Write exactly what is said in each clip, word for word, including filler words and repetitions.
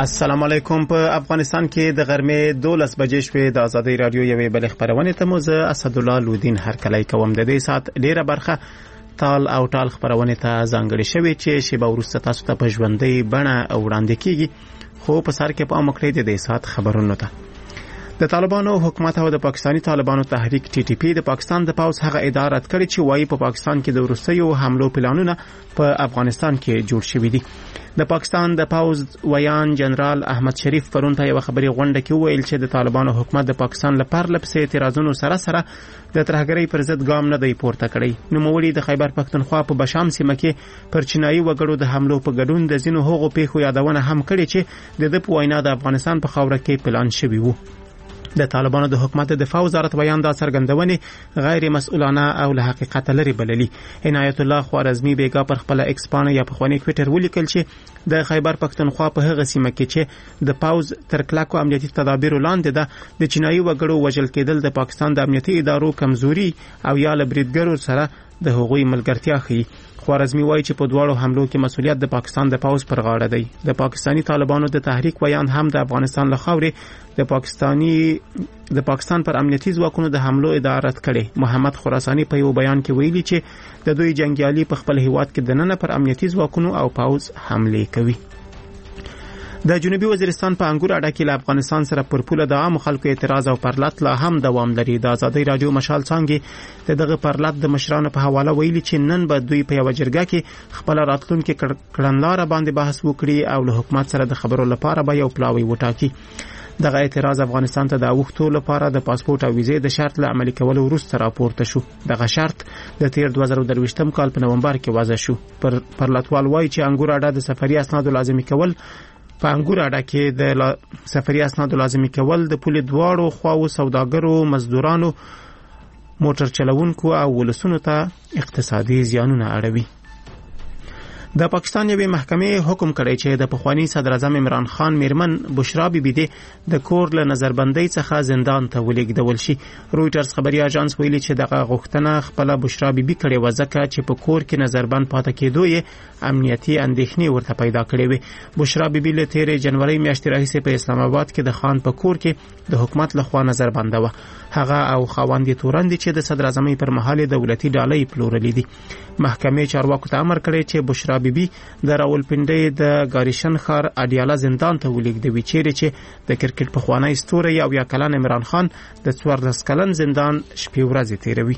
السلام علیکم. په افغانستان کې د غرمې دولس بجې شوې. د آزادۍ رادیو یوې بلې خبرونه ته مو زه اسدالله لودین هرکلی کوم. د دې سات ډیره برخه تال او ټال خبرونه ته ځانګړې شوې چې شیبه وروسته تاسو ته په ژوندۍ بڼه وړاندې کیږي. خو په سر کې په عام کړی د دې سات خبرونه ته د طالبانو حکومت او د پاکستانی طالبانو تحریک ټي ټي پی د پاکستان د پاوز هغه اداره کړې چې وايي په پاکستان کې د وروستیو حملو پلانونه په افغانستان کې جوړ شوي دي. د پاکستان د پاوز ویان جنرال احمد شریف پرون ته یو خبري غونډه کې ویل چې د طالبانو حکومت د پاکستان لپاره لپسې اعتراضونو سره سره د ترهګرۍ پر ضد ګام نه دی پورته کړی. نوموړي د خیبر پختونخوا په بشام سیمه کې پر چینایي وګړو د حملو په ګډون د ځینو هغو پیښو یادونه هم کړې چې د د پوینا د افغانستان په خاوره کې پلان شوی وو. د طالبانو د حکومت د دفاع وزارت بیان دا څرګندونې غیر مسؤلانه او له حقیقت لري بللي. عنایت الله خوارزمي بیګا پر خپل ایکس پاڼه یا په خواني ټوئیټر ولیکل چې د خیبر پختونخوا په هغه سیمه کې چې د پاوز تر کلکو امنیتي تدابیر لاندې ده د چینایي وګړو وژل کېدل د پاکستان د امنیتي ادارو کمزوري او یا له بریدګرو سره د هغوی ملګرتیا ښيي. خوارزمي وایي چې په دواړو حملو کې مسؤلیت د پاکستان د پاوز پر غاړه دی. د پاکستانی طالبانو د تحریک ویان هم د افغانستان له خاورې د پاکستانی د پاکستان پر امنیتي ځواکونو د حملو اداره کړي. محمد خراسانی په یو بیان کې ویلي چې د دوی جنگیالي په خپل هیواد کې د نن پر امنیتي ځواکونو او پاوز حمله کوي. د جنوبي وزیرستان په انګور اډه کې له افغانستان سره پر پوله د عام خلکو اعتراض او پرلط لا هم دوام لري. د آزادۍ رادیو مشال څنګه د دغه پرلط د مشرانو په حواله ویلي چې نن به دوی په یو جرګه کې خپل راتلونکو کړنلاره باندې بحث وکړي او له حکومت سره د خبرو لپاره به یو پلاوی وټاکي. دغه اعتراض افغانستان ته د اوښتو لپاره د پاسپورت او ویزې د شرط له عملي کولو وروسته راپورته شو. دغه شرط د تیر دوه زره درویشتم کال په نومبر کې وضع شو. پر پرلطوال وایي چې انګور اډه د سفري اسنادو لازمي کول په انګور اډه کې د سفري اسنادو لازمي کول د پولې دواړو خواو سوداګرو، مزدورانو، موټر چلوونکو او ولسونو ته اقتصادي زیانونه اړوي. د پاکستان یوې محکمې حکم کړی چې د پخوانی صدر اعظم عمران خان میرمن بشرا بیبي د د کور له نظربندۍ څخه زندان ته ولېږدول شي. رویټرز خبري اژانس ویلي چې دغه غوښتنه خپل بشرا بیبي کړې و ځکه چې په کور کې نظربند پاتې کېدو یې امنیتي اندېښنې ورته پیدا کړې وې. بشرا بیبي له تیرې جنوري میاشتې راهیسې په اسلام آباد کې د خان په کور کې د حکومت لخوا نظربنده و. هغه او خاوند تورند چې د صدر اعظم پر مهال دولتي ډالۍ پلورلې دي. محکمې چارواکو ته امر کړی چې بشرا بیبي د راولپنډۍ د ګاریشن ښار اډیالا زندان ته ولېږدوي چیرې چې د کرکټ پخوانی ستوری او یا کلن عمران خان د څوارلس کلن زندان شپې ورځې تیروي.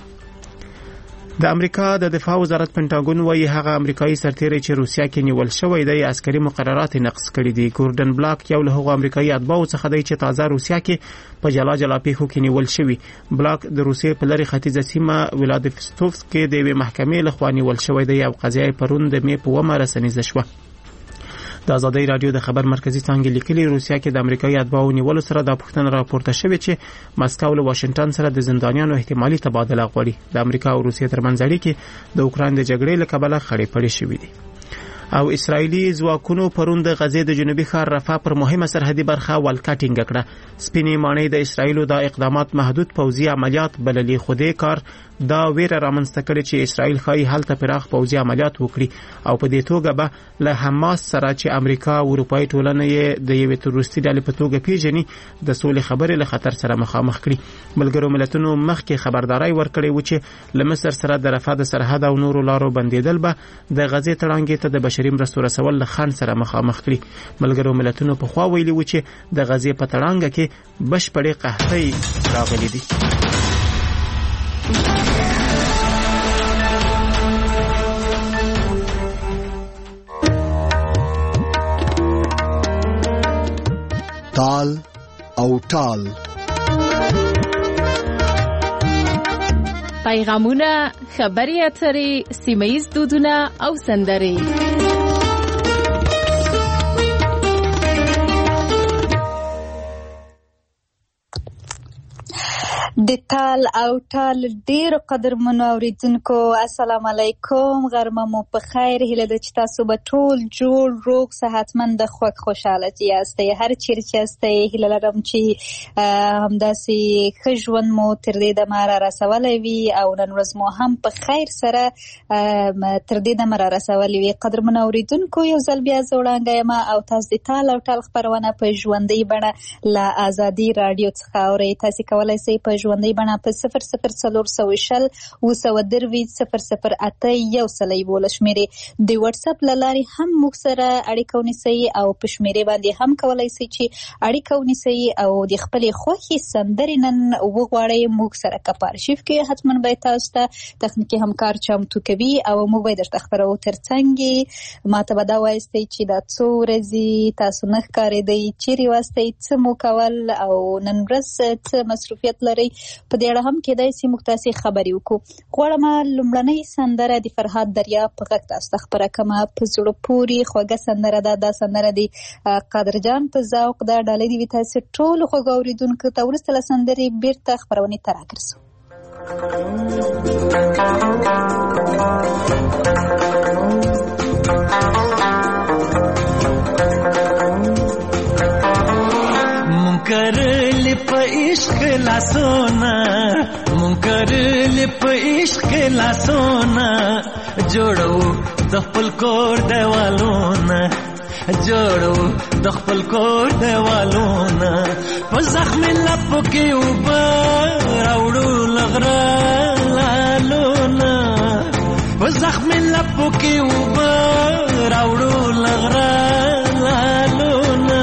د امریکا د دفاع وزارت پنټاګون وايي هغه امریکایي سرتیری چې روسیا کې نیول شوی دی عسکري مقررات نقض کړي دي. ګوردن بلاک یو له هغو امریکایي اتباعو څخه دی چې تازه روسیا کې په جلا جلا پیښو کې نیول شوی. بلاک د روسیې په لري ختیځه سیمه ولادیفستوفسک کې د یوې محکمې لخوا نیول شوی دی او قضیه پرون د مې په اوومه رسنیزه شوه. د آزادۍ رادیو د خبر مرکزی څنګه لیکلي روسیا کې د امریکایي اتباعو نیولو سره د پښتنه راپورته شوې چې مسکو له واشنگټن سره د زندانیانو احتمالي تبادله غواړي. د امریکا او روسیې ترمنځ اړیکې د اوکراین د جګړې له کبله خړې پړې شوې دي. او اسرایلی ځواکونو پرون د غزې د جنوبي ښار رفح پر مهمه سرحدي برخه ولکټینګ کړه. سپینې ماڼۍ د اسرایلو د اقدامات محدود پوځي عملیات بللي، خو دې کار دا ویره رامنځته کړې چې اسرائیل ښایي هلته پراخ پوځي عملیات وکړي او په دې توګه به له حماس سره چې امریکا او اروپایي ټولنه یې د یوې تروریستي ډلې په توګه پیژني د سولې خبرې له خطر سره مخامخ کړي. ملګرو ملتونو مخکې خبرداري ورکړې و چې له مصر سره د رفح د سرحد او نورو لارو بندیدل به د غزې تړانګې ته د بشري مرستو رسول له خنډ سره مخامخ کړي. ملګرو ملتونو په خوا ویلي و چې د غزې په تړانګه کې بشپړې قحطۍ راغلي دي. تال او ټال پیغامونه، خبري اترې، سیمه‌ییز دودونه او سندرې. د تال او ټال ډیر قدرمنو اوریدونکو السلام علیکم، غرمه مو په خیر. هیله ده چې تاسو به ټول جوړ روغ صحتمند خوږ خوشاله یاستئ. هر چیرې چې یاستئ هیله لرم چې همداسې ښه ژوند مو تر دې دمه را رسولی وي او نن ورځ مو هم په خیر سره تر دې دمه را رسولی وي. قدرمنو اوریدونکو یو ځل بیا زه وړاندې یم او تاسو د تال او ټال خپرونه په ژوندۍ بڼه له ازادي راډیو څخه اورئ. تاسو کولی شئ په ژوندۍ بڼه په صفر صفر څلور سوه شل اوه سوه درویشت صفر صفر اته یو سل یوولس شمېرې د وټساپ له لارې هم موږ سره اړیکه ونیسئ او په شمېرې باندې هم کولی شئ چې اړیکه ونیسئ او د خپلې خوښې سندرې نن وغواړئ. موږ سره که په ارشیف کې حتما باید تاسو ته تخنیکي همکار چمتو کوي او موږ باید درته خپرو. تر څنګ ما ته به دا وایستئ چې دا څو ورځې تاسو نه ښکارېدئ، چیرې واستئ، څه مو کول او نن ورځ څه مصروفیت لرئ. په دې اړه هم کېدای شي موږ تاسې خبرې وکړو. غواړم لومړنۍ سندره د فرهاد دریاب په غږ تاسو ته خپره کړمه. په زړه پورې خوږه سندره ده. دا سندره د قادرجان په ذوق ده. ډالۍ دې وي تاسې ټولو خوږو اورېدونکو ته. وروسته له سندرې بېرته خپرونې ته راګرځو. کرلی په عشق لاسونه مون کرلی په عشق لاسونه جوړو د خپل کور دیوالونه جوړو د خپل کور دیوالونه په زخم لپو کې اوبه راوړو لغره لالونه په زخم لپو کې اوبه راوړو لغره لالونه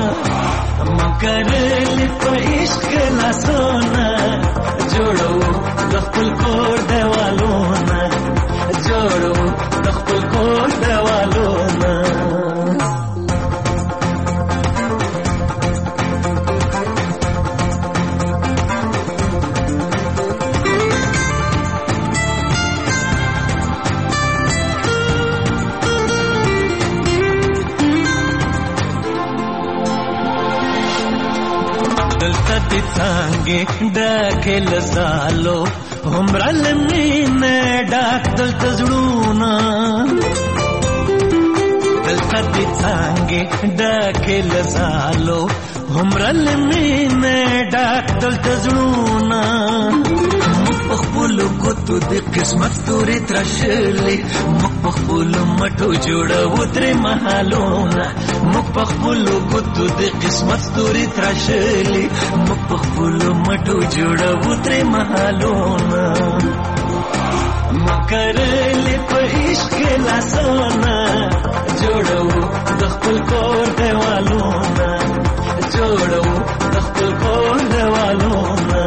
کرلی په عشق لاسونه جوړو د خپل کور دیوالونه جوړو د خپل کور دیوالونه دلته څنګه ډکه لزالو همرا لمینه ډاک دلته زړونه دلته څنګه ډکه لزالو همرا لمینه ډاک دلته زړونه مخبولو کوتو د قسمت تورې ترشلې مخبولو مټو جوړو تر محلونه مخبولو کوتو د قسمت تورې ترشلې مخبولو مټو جوړو تر محلونه مکرلې په عشق لاسونه جوړو د خپل کور دیوالونه جوړو د خپل کور دیوالونه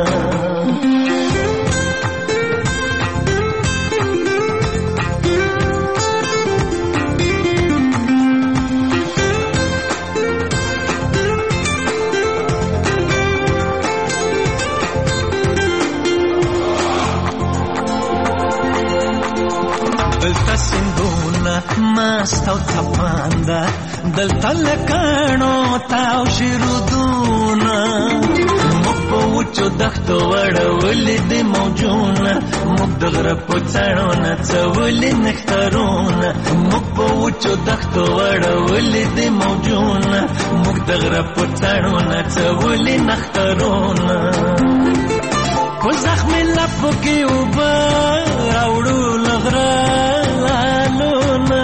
دلته سندونه مست او تپانده دلته لکانو تاو شیرودونه موږ په وچو دښتو وړولې د موجونه موږ د غره په څڼو نڅولې نښترونه موږ په وچو دښتو وړولې د موجونه موږ د غره په څڼو نڅولې نښترونه په زخم لپو کې اوبه راوړو لغره لالونه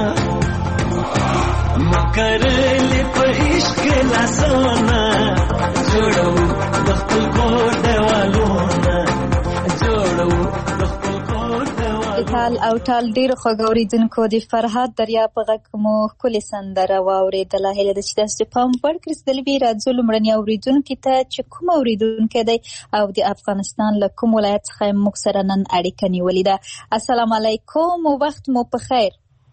مکرلی په عشق لاسونه جوړو د خپل کور دیوالونه جوړو د خپل کور دیوالونه. تال او ټال ډېرو خوږو اورېدونکو د فرهاد دریاب په غږ مو ښکلې سندره واورېدله. هیله ده چې تاسو پام وړ کړئ. دلې به راځو لومړني اورېدونکي ته چې کوم اورېدونکی دی او د افغانستان له کوم ولایت څخه موږ سره نن اړیکه نیولې ده. السلام علیکم، وخت مو په خیر.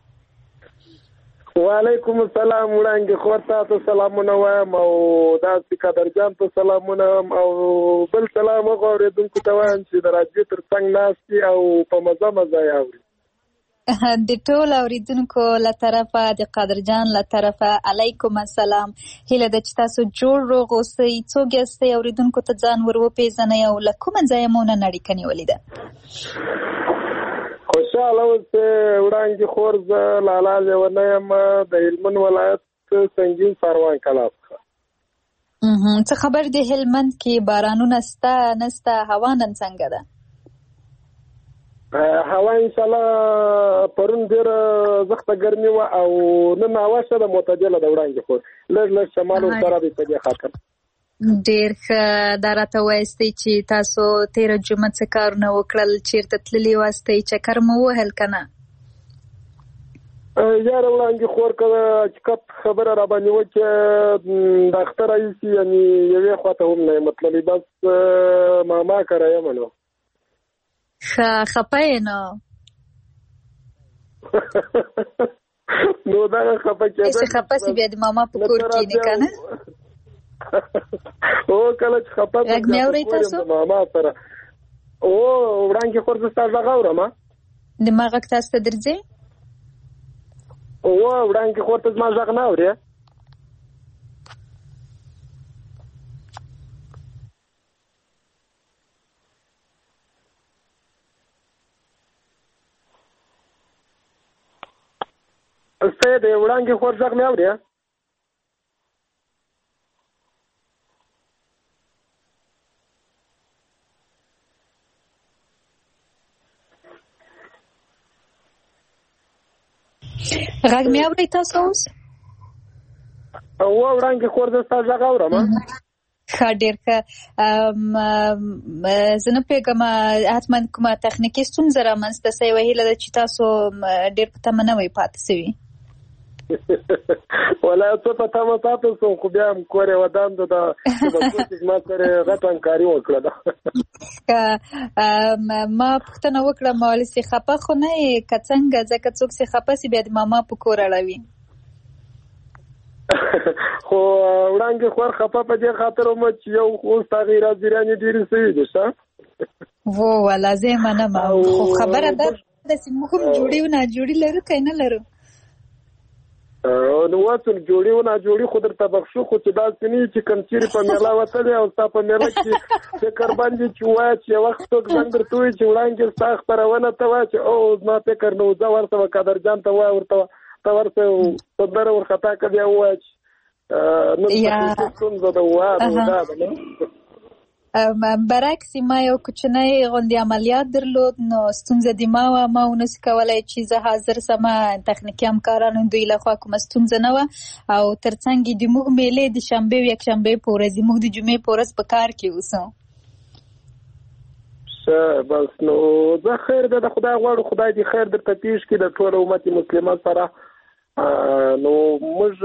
وعلیکم السلام. وړاندې خو تاسو سلامونه وایم او داسې قدرجان ته سلامونه او بل سلام غواړم ته وایم چې د راځي تر څنګ ناستي او په مزه مزه یاوري. د ټول اوریدونکو له طرفه د قادرجان له طرفه علیکم السلام. هیله ده چې تاسو جوړ روغ اوسئ. څوک یاستئ اوریدونکو ته ځان ور وپېژنئ او له کومه ځایه مو نن اړیکه نیولې ده؟ خوشحاله اوسئ. وړاندې خور زه لالا لیونی یم د هلمند ولایت سنګین ساروان کلا څخه. څه خبر د هلمند کې بارانونه سته نسته؟ هوا نن څنګه ده؟ هوا انشاءالله پرون ډېره سخته ګرمي وه او نن هوا ښه ده، معتدله ده. وړاندې خور لږ لږ شمال ورسره دی په دې خاطر. ډېر ښه. دا راته وایستئ چې تاسو تېره جمعه څه کارونه وکړل؟ چېرته تللي واستئ؟ چکر مو ووهل که نه؟ یاره وړاندې خور که حقیقت خبره را باندې وکړې د اختر راهیسې یعنې یوې خوا ته هم نه یم تللی، بس ماما کره یم نو. ښه خفه یې نو؟ نو دغه خفه کېدل چې خفه سي بیا د ماما په کور کښېنې که نه؟ هو کله چې خفه غږ مې اورئ تاسو؟ د ماما سره. او وړاندې خور زه ستا غږ اورم. د ما غږ تاسو ته درځي؟ او وړاندې خور ته زما غږ نه اورې؟ سته د وړاندې خور غږ مې اورې؟ غږ مې اورئ تاسو اوس؟ او وړاندې خور زه ستا غږ اورم. ښه ډېر ښه. زه نه پوهېږم حتما کومه تخنیکي ستونزه رامنځته سوې وه. هیله ده چې تاسو ډېر په تمه نه وئ پاتې سوي. والله څه په تمه پاتې سوم خو بیا هم کور یې ودان ده د چې زما سره غټه همکاري وکړه ده. ما پوښتنه وکړه ما ولې سې خفه خو نه یې که څنګه؟ ځکه څوک سې خفه سي بیا د ماما په کور اړوي. خو وړاندې خور خفه په دې خاطر وم چې یو اوس هغې راځیرانې ډېرې سوي دي ښه. و والله زه یې منم خو خبره دا ده چې موږ هم جوړي و ناجوړي لرو که نه لرو؟ نو وڅ جوړي و ناجوړي خو درته بخښو خو چې داسې نه چې کوم چیرې په میله وتلی او ستا په میله کې فکر باندې چې ووایه چې یو وخت څوک زنګ درته ووایي چې وړاندې ستا خپرونه ته وایه چې او زما فکر نه و ځه ورته وه قدرجان ته وایه ورته ته ورته سندره ورخطا که بیا ووایه چې نن ستونزه ده ووایه دا ده نه. برعکس ما یو کوچنی غوندې عملیات درلود نو ستونزه د ما وه. ما ونسي کولی چې زه حاضر سمه تخنیکي همکارانو دوی لخوا کومه ستونزه نه وه او تر څنګ د موږ میلې د شنبې و یکشنبې په ورځ موږ د جمعې په ورځ په کار کې اوسو. ښه بس نو زه خیر ده د خدای غواړو خدای دې خیر درته پیش کړي د ټول امت مسلمان سره. نو موږ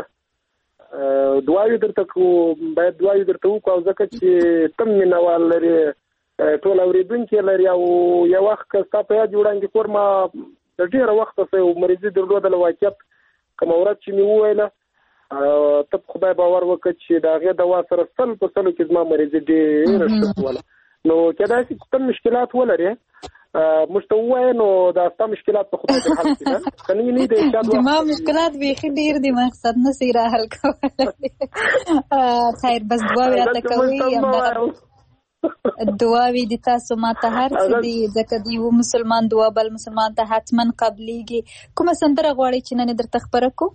دعاوې درته کوو باید دعاوې درته وکړو او ځکه چې ته هم مینهوال لرې ټول اورېدونکي لري او یو وخت که ستا په یاد وړاندې کور ما د ډېره وخته څه یو مریضي درلودله واقعیت کومه ورځ چې مې وویله ته په خدای باور وکړه چې د هغې دوا سره سل په سلو کې زما مریضي ډېره ښه شوله. نو کېدای شي چې ته مشکلات ولرې موږ ته ووایه نو دا ستا مشکلات په خدای دې حل کړي نه که نه د ما مشکلات بیخي ډېر دي مقصد نه سي را حل کولی. خیر بس دعاوې راته کوئ دعاوې د تاسو ما ته هر څه دي ځکه د یو مسلمان دعا بل مسلمان ته حتما قبلیږي. کومه سندره غواړئ چې نن یې درته خپره کړو؟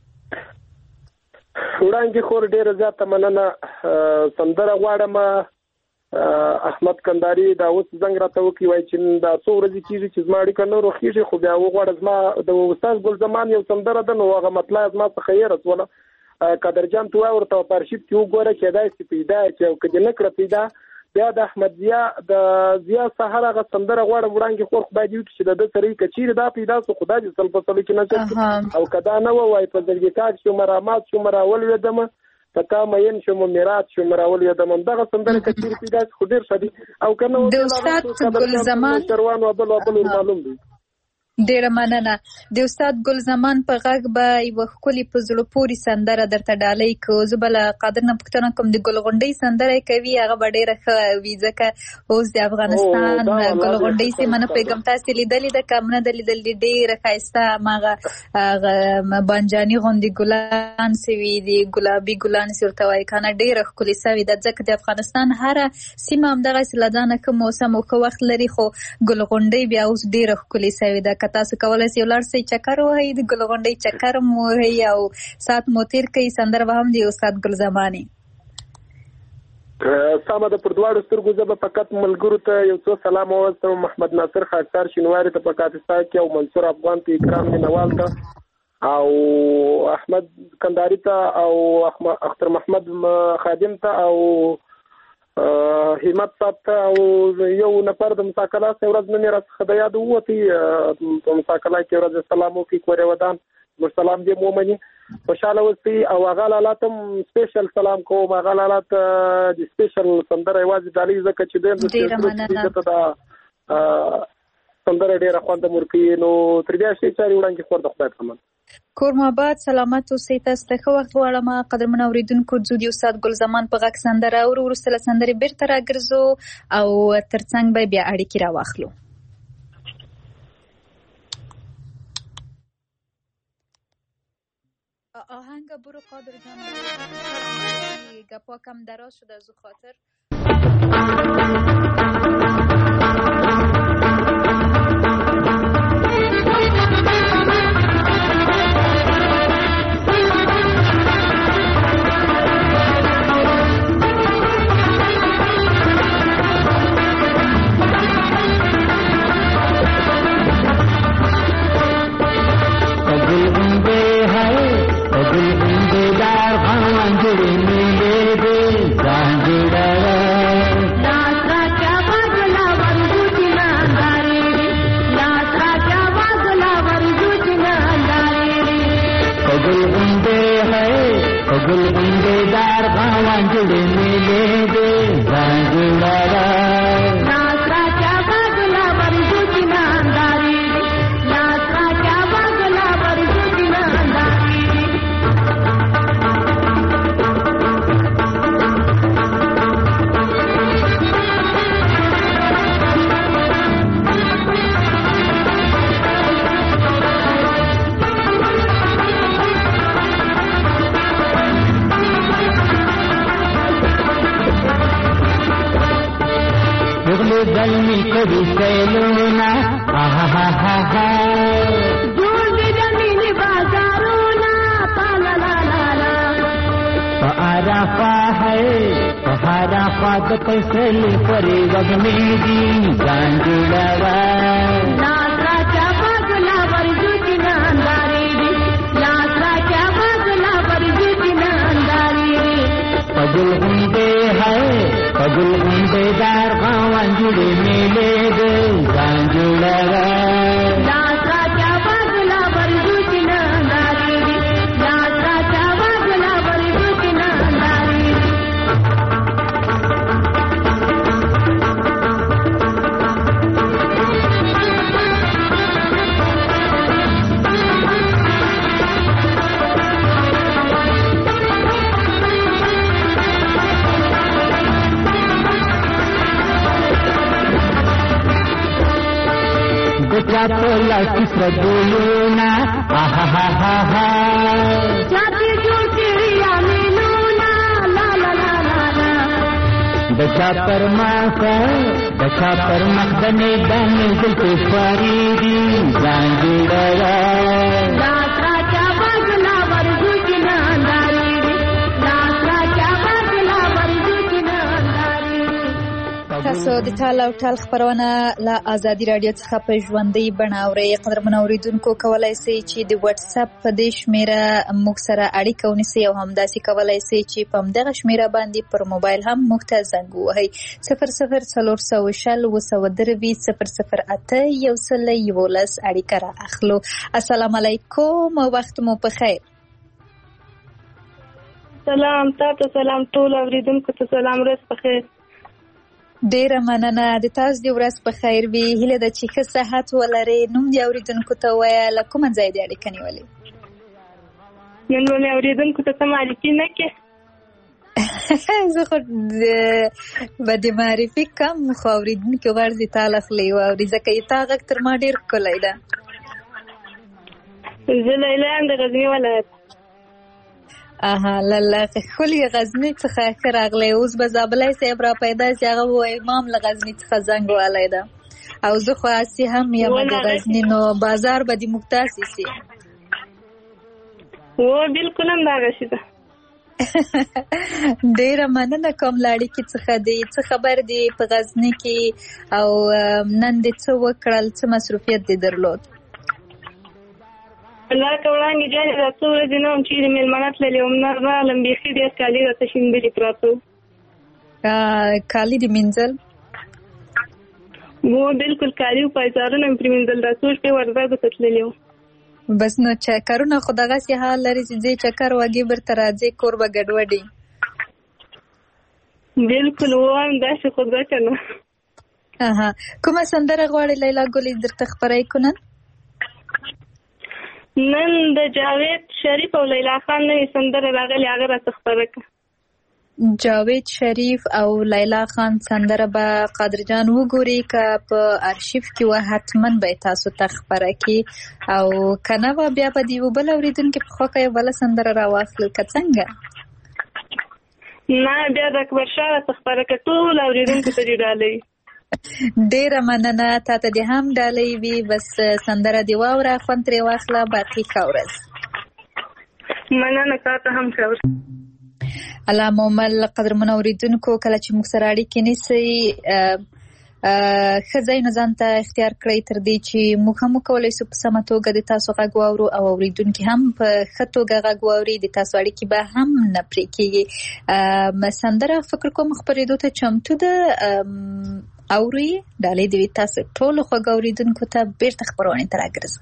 وړاندې خور ډېره زیاته مننه. سندره غواړم احمد کنداري دا اوس زنګ راته وکړي وایي چې دا څو ورځې کېږي چې زما اړیکه نه روښېږي خو بیا وغواړه زما د استاد ګل زمان یو سندره ده نو هغه مطلع زما څخه یې رسوله قدرجان ته وایه ورته په ارشیف کې وګوره کېدای شي پیدا یې کړي او که دې نه کړه پیدا بیا د احمد ضیا د ضیا سهار هغه سندره غواړم وړاندې خور خدای دې وکړي چې د ده سره یې که چیرې دا پیدا سو خدای دې سل په سلو کې نصیب کړي او که دا نه وه وایي په زلګیتاک شوم رامات شوم راولوېدمه په تا مین شوم میرات شوم راولوېدم همدغه سندره که چیرې پیدا شي خو ډېر ښه دي او که نه د استاد ګل زمان چروان و بل و بل معلوم دي. ډېره مننه. د استاد ګل زمان په غږ به یوه ښکلې په زړه پورې سندره درته ډالۍ کړو. زه به له قادر نه پوښتنه کوم د ګل غونډۍ سندره کوي، هغه به ډېره ښه وي ځکه اوس د افغانستان ګل غونډۍ سیمه نه پوهېږم تاسې لیدلې ده که هم نه ده لیدلې، ډېره ښایسته هماغه بانجاني غوندې ګلان سوي دي، ګلابي ګلان چې ورته وایي که نه، ډېره ښکلې سوې ده ځکه د افغانستان هره سیمه همدغسې له ځانه ښه موسم او ښه وخت لري، خو ګل غونډۍ بیا اوس ډېره ښکلې سوې ده. که تاسو کولی شئ ولاړ شئ چکر ووهئ، د ګل غونډۍ چکر هم ووهئ او ساعت مو تېر کړئ. سندره به هم د استاد ګل زماني. سامه ده، پر دواړو سترګو زه به فقط ملګرو ته یو څو سلام وواستم. محمد ناصر خاکسار شینواري ته په کاپیستا کې او منصور افغان ته اکرام مینوال ته او احمد کنداري ته او اختر محمد خادم ته او همت صاحب ته او یو نفر د مساکله سه ورځ نه راڅخه د یاد ووتی په مساکله کې ورځ سلام وکړي کورې ودان مر سلام دې مومني خوشاله اوسئ او هغه لالاتم سپیشل سلام کوم. هغه لالات د سپیشل سندره یوازې ډالۍ ځکه چې د سندره ډېره خوند مرکي نو تر بیا شي چاري وړاندې خور د خدای په کور محبت سلامت اوسئ. تاسو ته ښه وخت غواړم قدرمن اورېدونکو. ځو د استاد ګل زمان په غږ سندره اورو، وروسته له سندرې بېرته راګرځو او ترڅنګ به بیا اړیکې راواخلو. آهنگ برو قادر جان گپا کم دراز شده از او خاطر تاسو د ټال او ټال خبرونه له آزادي رادیو څخه په ژوندۍ بڼه اورئ. قدرمن اورېدونکو کولی شئ چې د واتس اپ په دې شمیره موږ سره اړیکه ونیسئ او همداسې کولی شئ چې په همدغه شمیره باندې پر موبایل هم موږ ته زنګ ووهئ. صفر صفر څلور سوه شل اووه سوه دروي صفر صفر اته یو سل یولس اړیکه را اخلو. السلام علیکم، وخت مو په خیر. سلام، تاسو سلام، ټول اورېدونکو ته سلام، ورځ په خیر. ډیره مننه. د تاسو د ورځ په خیر وي. هیله ده چې ښه صحت ولرئ. نوم دې اورېدونکو ته ووایه له کومه ځای دې اړیکه نیولې؟ نن مې اورېدونکو ته سمه اړیکې نه کې زه خو به د معرفي کم خو اورېدونکي غږ دې تا اخلي واوري ځکه یې تا غږ تر ما ډېر ښکلی ده. زه لیلا یم د غزني ولایت. اها لاله ښکلې غزني څخه ښه راغلی. اوس به زابلی صاحب را پیدا سي هغه ووایي ما هم له غزني څخه زنګ وهلی ده او زه خو هسې هم یم د غزني نو بازار به دې موږ تاسې سي. و بلکل هم دغسې ده. ډیره مننه کوم له اړیکې څخه دی. څه خبر دی په غزني کې او نن دې څه وکړل، څه مصروفیت دې درلود؟ الله که وړاندې جانې دا څو ورځې نه وم چېرې مېلمانه تللې وم، نه راغلم بیخي ډېر کالي راته شیندلي پراته وو. کالي دې مینځل؟ و بلکل کالي و پایزارونه مې پرې مینځل. دا څو شپې وردګو ته تللې وم. بس نو چکرونه خو دغسې حال لري چې ځې چکر وږې بیرته راځې کور به ګډوډي. بلکل وایم داسې خو ده که نه. اها کومه سندره غواړې لیلا ګلې درته خپره کړو نن؟ نن د جاوید شریف او لیلا خان نوې سندره راغلې هغه راته خپره کړه. جاوید شریف او لیلا خان سندره به قادر جان وګوري که په ارشیف کې و حتما به تاسو ته خپره کړي او که نه وه بیا به د یو بل اورېدونکي په خوښه یو بله سندره راواخلو که څنګه؟ نه بیا د اکبر شاه راته خپره کړه. ټول اورېدونکو ته دې ډالۍ. ډیره مننه. تا ته دې هم ډالۍ وي. بس سندره دې واوره، خوند ترې واخله. باقي ښه ورځ. مننه. تا ته هم ښه ورځ. الله مومل قدرمنو اورېدونکو کله چې موږ سره اړیکې نیسئ ښه ځایونه ځان ته اختیار کړئ تر دې چې موږ هم وکولی شو په سمه توګه د تاسو غږ واورو او اورېدونکي هم په ښه توګه غږ واوري. د تاسو اړیکې به هم نه پرې کېږي. سندره فکر کوم خپرېدو ته چمتو ده. اوري ډالۍ دې وي تاسو ټولو خوږو اورېدونکو ته. بېرته خپرونې ته راګرځو.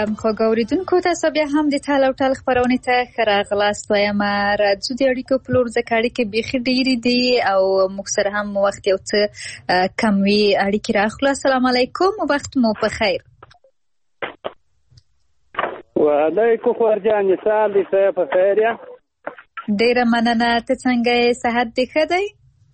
خوږ اوریدونکو تاسو بیا هم د تال او ټال خبرونه ته ښه راغلاست وایم. راځو د اړیکو په لور ځکه اړیکې بیخي ډېرې دي او موږ سره هم وخت یو څه کم وي. اړیکې راخلو. السلام علیکم، وخت مو په خیر. وعلیکم خورجان سال دې په خیر یا ډېره مننه. ته څنګه یې؟ صحت دې ښه دی؟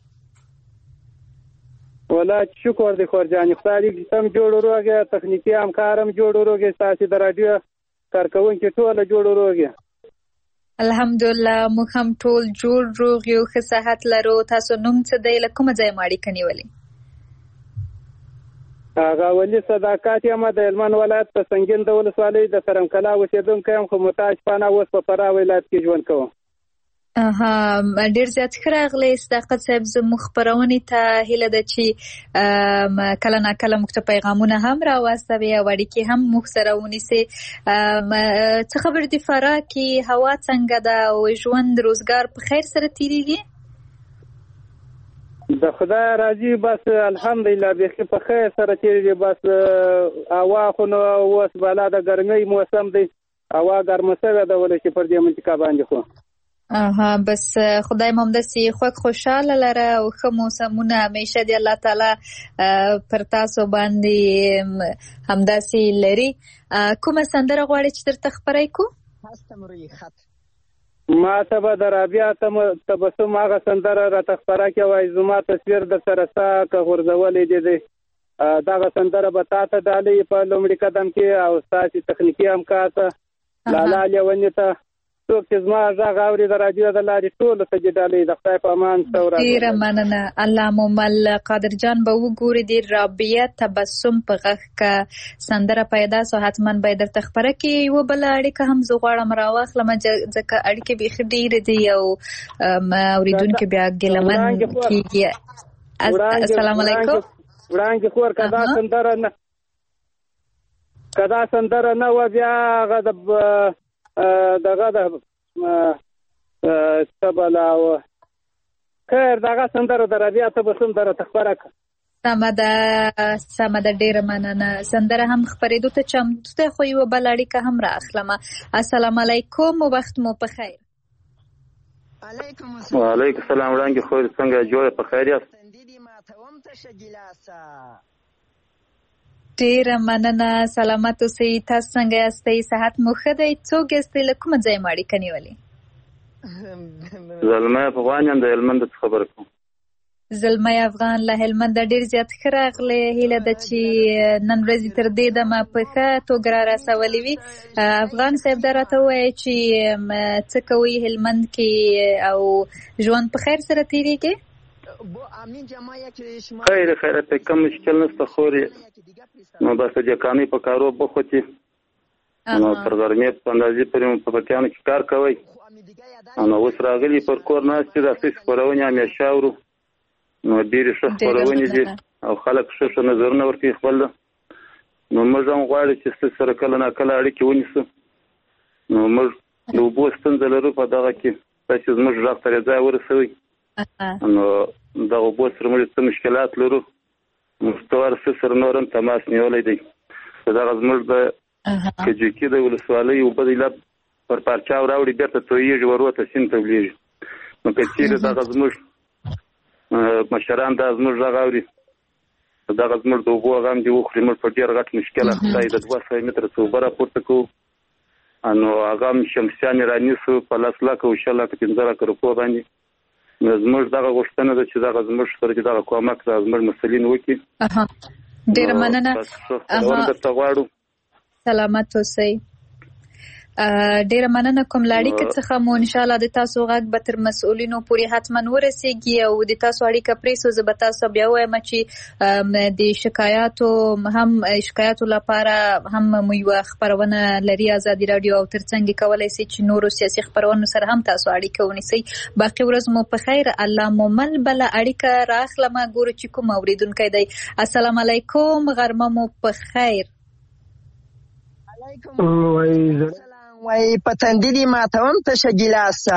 ولا شکر دی خورجان خدای دې سم جوړ وروګه، تخنیکی همکارم جوړ وروګه، تاسو د رادیو کارکونکو ټول جوړ وروګه. الحمدلله موږ هم ټول جوړ روغ یو، ښه صحت لرو. تاسو نوم څه دی؟ له کومه ځایه مو اړیکه نیولې؟ هغه ولي صداقت یم د هلمند ولایت په سنګین د ولسوالۍ د سرم کلا اوسېدونکی یم، خو محتاج پانه اوس په فراه ولایت کې ژوند کوم. اها ډیر زیات ښه راغلی صداقت صاحب. زموږ خپرونې ته هیله ده چې کله ناکله موږ ته پیغامونه هم راواستوي او اړیکې هم موږ سره ونیسي. څه خبر دي فراه کې هوا څنګه ده او ژوند روزګار په خیر سره تیریږي؟ د خدای راضي بس الحمدلله بیخي په خیر سره تیریږي. بس هوا خو نو اوس بالا د ګرمۍ موسم دی، هوا ګرمه شوې ده ولې چې پر دې منطقه باندې خو اها بس خدای مو همداسې خوږ خوشاله لره او ښه موسمونه همیشه دی الله تعالی پر تاسو باندې همداسې لري. کومه سندره غواړئ چې درته خپره کړو؟ ما ته به د رابعه تبسم هغه سندره راته خپره کړې وای، زما تصویر در سره ستا که غورځولی دی دی دغه سندره به تا ته ډالۍ په لومړي قدم کې او ستاسې تخنیکي همکار ته لالا لیوني ته څوک چې زما غږ اوري د رادیو د لارې ټولو ته دې ډالۍ. د خدای په امان ته ورځه. ډېره مننه. الله مو مل. قادر جان به وګوري د رابعه تبسم په غږ که سندره پیدا سو حتما به یې درته خپره کړي. یوه بله اړیکه هم زه غواړم راواخلم ځکه اړیکې بیخي ډېرې دي او اورېدونکي بیا ګیلمن کېږي. السلام علیکم. وړاندې خور که دا سندره نه که دا سندره نه وه بیا هغه د دغه د تبلا و خیر دغه سندره د رابعه تبسم درته خپره کړه. سمه ده سمه ده ډېره مننه. سندره هم خپرېدو ته چمتو ده خو یوه بله اړیکه هم رااخلم. السلام علیکم، وخت مو په خیر. وعلیکم السلام. وړاندې خور څنګه جوړه په خیر یاست؟ ډېره مننه. سلامت اوسئ. تاسو څنګه یاستئ؟ صحت مو ښه دی؟ څوک یاستئ؟ له کومه ځایه مو اړیکه نیولې؟ زلمی افغان یم د هلمند څخه خبره کوم. زلمی افغان له هلمنده ډېر زیات ښه راغلی. هیله ده چې نن ورځې تر دې دمه په ښه توګه را رسولې وي. افغان صاحب دا راته ووایه چې څه کوئ هلمند کې او ژوند په خیر سره تېرېږي؟ خیر خیرت کم مشکل نشته خوري نو بس د کاني په کارو بخوتي نو تر غرمې په اندازې پرې په پکانو کې کار کوي. نو اوس راغلي پر کور ناستې د اساس خبرونه مې شاورو نو ډېرې ښه خبرونه دي او خلک ښه ښه نظرونه ورکوي خپل. نو موږ هم غواړو چې ستاسو سره کله ناکله اړیکې ونیسو. نو موږ د اوبو ستونزه لرو په دغه کې تاسو زموږ غږ ترې ځای ورسوئ. نو دغه اوبو سره موږ څه مشکلات لرو. مستوار سره نور هم تماس نیولی دی. دغه زموږ د کجکي د ولسوالۍ اوبه د لب پر پارچاو راوړي بېرته تویېږي وروته سیند ته ولیږي. نو که چېرې دغه زموږ مشران دا زموږ غږ اوري دغه زموږ د اوبو هغه هم دې وخوري. موږ په ډېر غټ مشکل اخته د دوه سوه متره څه اوبه راپورته کوو. نو هغه هم شمسیانې رانیسو په لس لکه او شل لکه پنځه لکه روپو باندې. نو زموږ دغه غوښتنه ده چې دغه زموږ سره چې دغه کومک دا زموږ مسؤلین وکړي. ډېره مننه. درته غواړو. سلامت اوسئ. ډېره مننه کوم له اړیکې څخه مو انشاءالله د تاسو غږ به تر مسؤلینو پورې حتما ورسېږي او د تاسو اړیکه پرېږدو. زه به تاسو بیا ووایم چې د شکایاتو هم شکایاتو لپاره هم مو یوه خپرونه لري ازادي راډیو او ترڅنګ یې کولی سئ چې نورو سیاسي خپرونو سره هم تاسو اړیکه ونیسئ. باقي ورځ مو په خیر. الله مو مل. بله اړیکه رااخلم ګورو چې کوم اورېدونکی دی. السلام علیکم، غرمه مو په خیر. وای پتندې دې ماتوم تشه ګیلاسه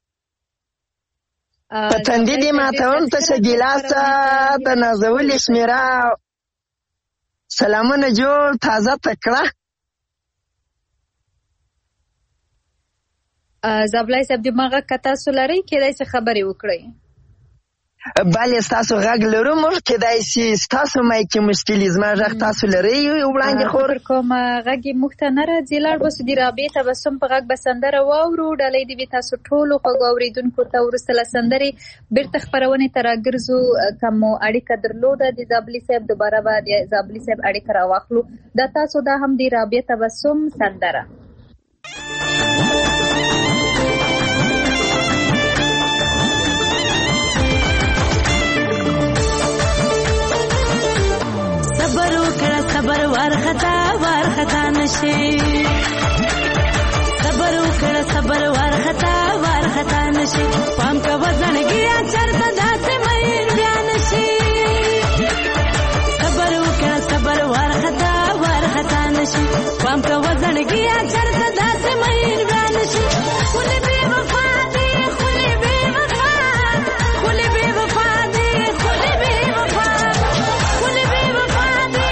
پتندې دې ماتوم تشه ګیلاسه د نازولې شمیره سلامونه جوړ تازه تکړه زابلای صاحب د ماغه کتا سولري کېدای څه خبرې وکړي. بله ستاسو غږ لرو موږ کېدای شي ستاسو مایک کې مشکل زما غږ تاسو لرئ وړاندې خور کوم غږ موږ ته نه راځي لاړ بس د رابطې تبسم په غږ بسندره واورو ډالۍ دی تاسو ټولو خوږ اوریدونکو ته ورسله سندري بیرته خبرونه تر ګرځو کوم اړیکه درلوده د زابلی صاحب دوباره بعد زابلی صاحب اړیکه راوخلو دا تاسو دا هم د رابطې تبسم سندره صبر ورختا ورختا نشي صبر وکړه صبر ورختا ورختا نشي پام کا وزنګیا چرته داسې مې بیان شي صبر وکړه صبر ورختا ورختا نشي پام کا وزنګیا چرته داسې مې بیان شي ولې بے وفا دي ولې بے وفا ولې بے وفا دي ولې بے وفا ولې بے وفا دي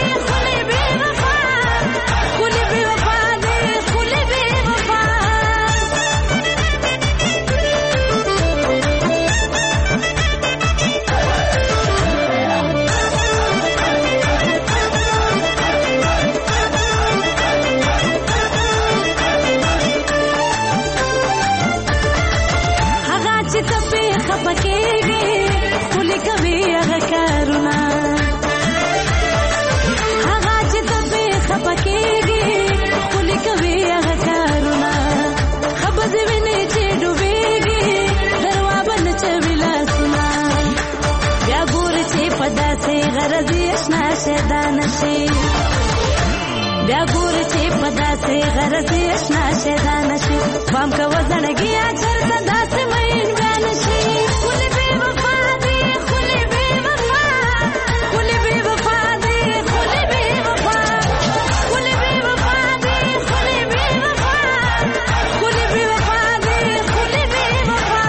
بیا ګور چې پدا سي غرض آشنا شدا نشي پام کا وزنګیا چرته داسې مې بیان شي ولې بے وفا دي ولې بے وفا ولې بے وفا دي ولې بے وفا ولې بے وفا دي ولې بے وفا ولې بے وفا دي ولې بے وفا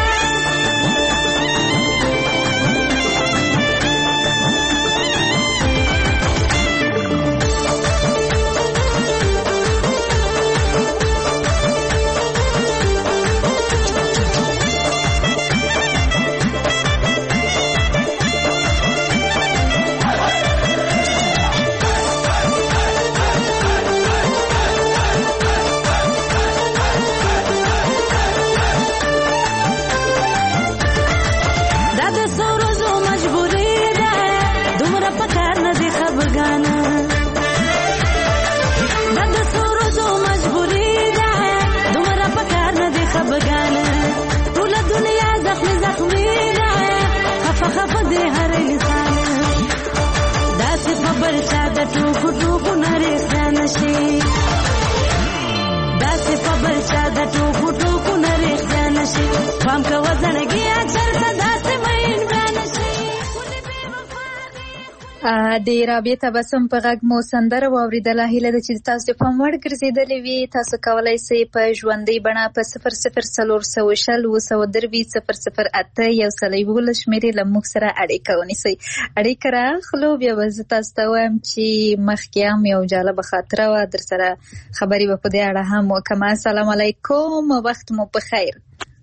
ټوکو ټوکو نریخته نشي داسې په بل چا د ټوکو ټوکو نریخته نشي پام کا وزنګیا چرته داسې مې بیان شي د رابطې تبسم په غږ مو سندره واوریدله هیله ده چې تاسو د پام وړ ګرځېدلې وي تاسو کولی شئ په ژوندۍ بڼه په صفر صفر څلور سوه شل اوه سوه دروي صفر صفر اته یو سل یولس شمېرې له موږ سره اړیکه ونیسئ اړیکه راخلو بیا به زه تاسو ته وایم چې مخکې هم یو جالبه خاطره وه در سره خبرې به په دې اړه هم وکړم السلام علیکم وخت مو په خیر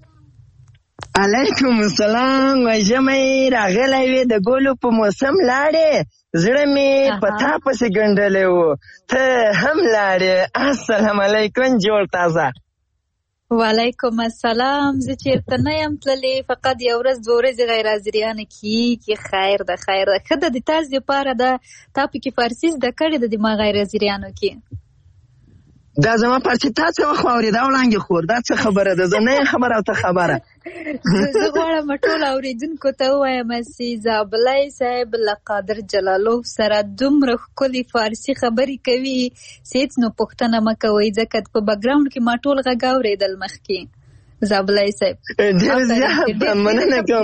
علیکم السلام ژمی راغلی وې د ګلو په موسم لاړې زړه مې په تا پسې ګنډلی و ته هم لاړې السلام علیکم جوړ تازه وعلیکم السلام زه چېرته نه یم تللې فقط یو ورځ دوه ورځې غیر حاضریانه کېږي خیر ده خیر ده ښه ده د تاسو دپاره ده تا پکې فارسي زده کړې ده د ما غیر حاضریانو کې دا زما پارچې تا څه وخت واورېده وړاندې خور دا څه خبره ده زه نه یم خبره او ته خبره زه غواړم ټول اورېدونکو ته ووایم چې زابلی صاحب له قادر جلالوف سره دومره ښکلې فارسي خبرې کوي چې هېڅ نو پوښتنه مه کوئ ځکه په بکګراونډ کې ما ټول غږ اورېدل مخکې زابلی صاحب ډېر زیات مننه کوم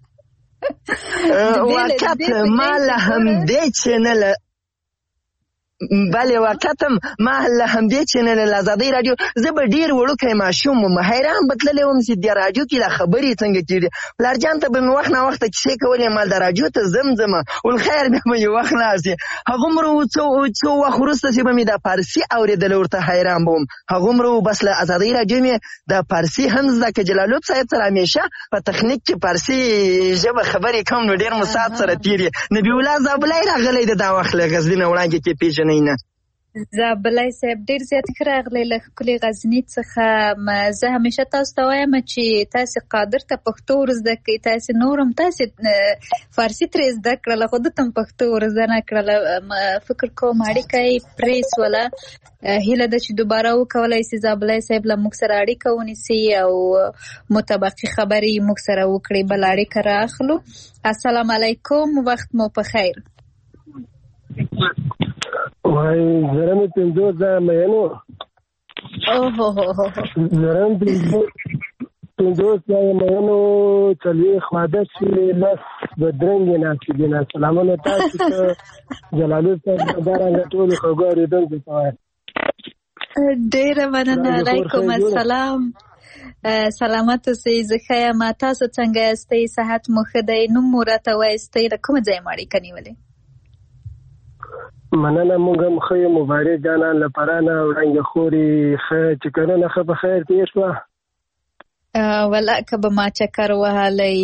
واقعیت ما له همدې چینله بله واقعتم ما له همدې چینل له ازادۍ راډیو زه به ډېر وړوکی ماشوم وم حیران به تللی وم چې دې راډیو کې دا خبرې څنګه کېږي پلارجان ته به مې وخت ناوخته کیسې کولې ما د راډیو ته ځم ځمه والخیر بیا به یې وخت خلاص وي هغومره څو څو وخت وروسته چې به مې د فارسي اورېدلی ورته حیران به وم هغومره بس له ازادۍ راډیو مې د فارسي هم زده که جلالود صاحب سره همیشه په تخنیک کې فارسي ژبه خبرې کوم نو ډېر مو ساعت سره تېر یې نبي الله زابلی راغلی د دا وخت له غزني نه وړاندې کې پېژنئ نه زابلی صاحب ډېر زیات ښه راغلی له ښکلي غزني څخه زه همیشه تاسو ته وایم چې تاسې قادر ته پښتو ور زده کړئ تاسې نور هم تاسې فارسي ترې زده کړله خو ده ته هم پښتو ور زده نه کړله فکر کوم اړیکه یې پرې سوله هیله ده چې دوباره وکولی سي زابلی صاحب له موږ سره اړیکه ونیسي او مطابقي خبرې موږ سره وکړي بل اړیکه رااخلو السلام علیکم وخت مو په خیر وای زره مې پنځوس ځایه میین و زره مې پنځوس ځایه میین و څلوېښت واده شوي لس بدرنګې ناستې دي نه سلامونه تاسو ته جلالود صاحب همدارنګه ټولو خوږو اورېدونکو ته وایم ډېره مننه علیکم السلام سلامت اوسئ زه ښه یم تاسو څنګه یاستئ صحت مو ښه دی نوم مو راته وایستئ له کومه ځایه مو اړیکه نیولې مننه موږ هم ښه یو مبارک جانان له پرانه وړانګې خورې ښه چې کلونه ښه په خیر تېر شوه ولا که به ما چکر وهلی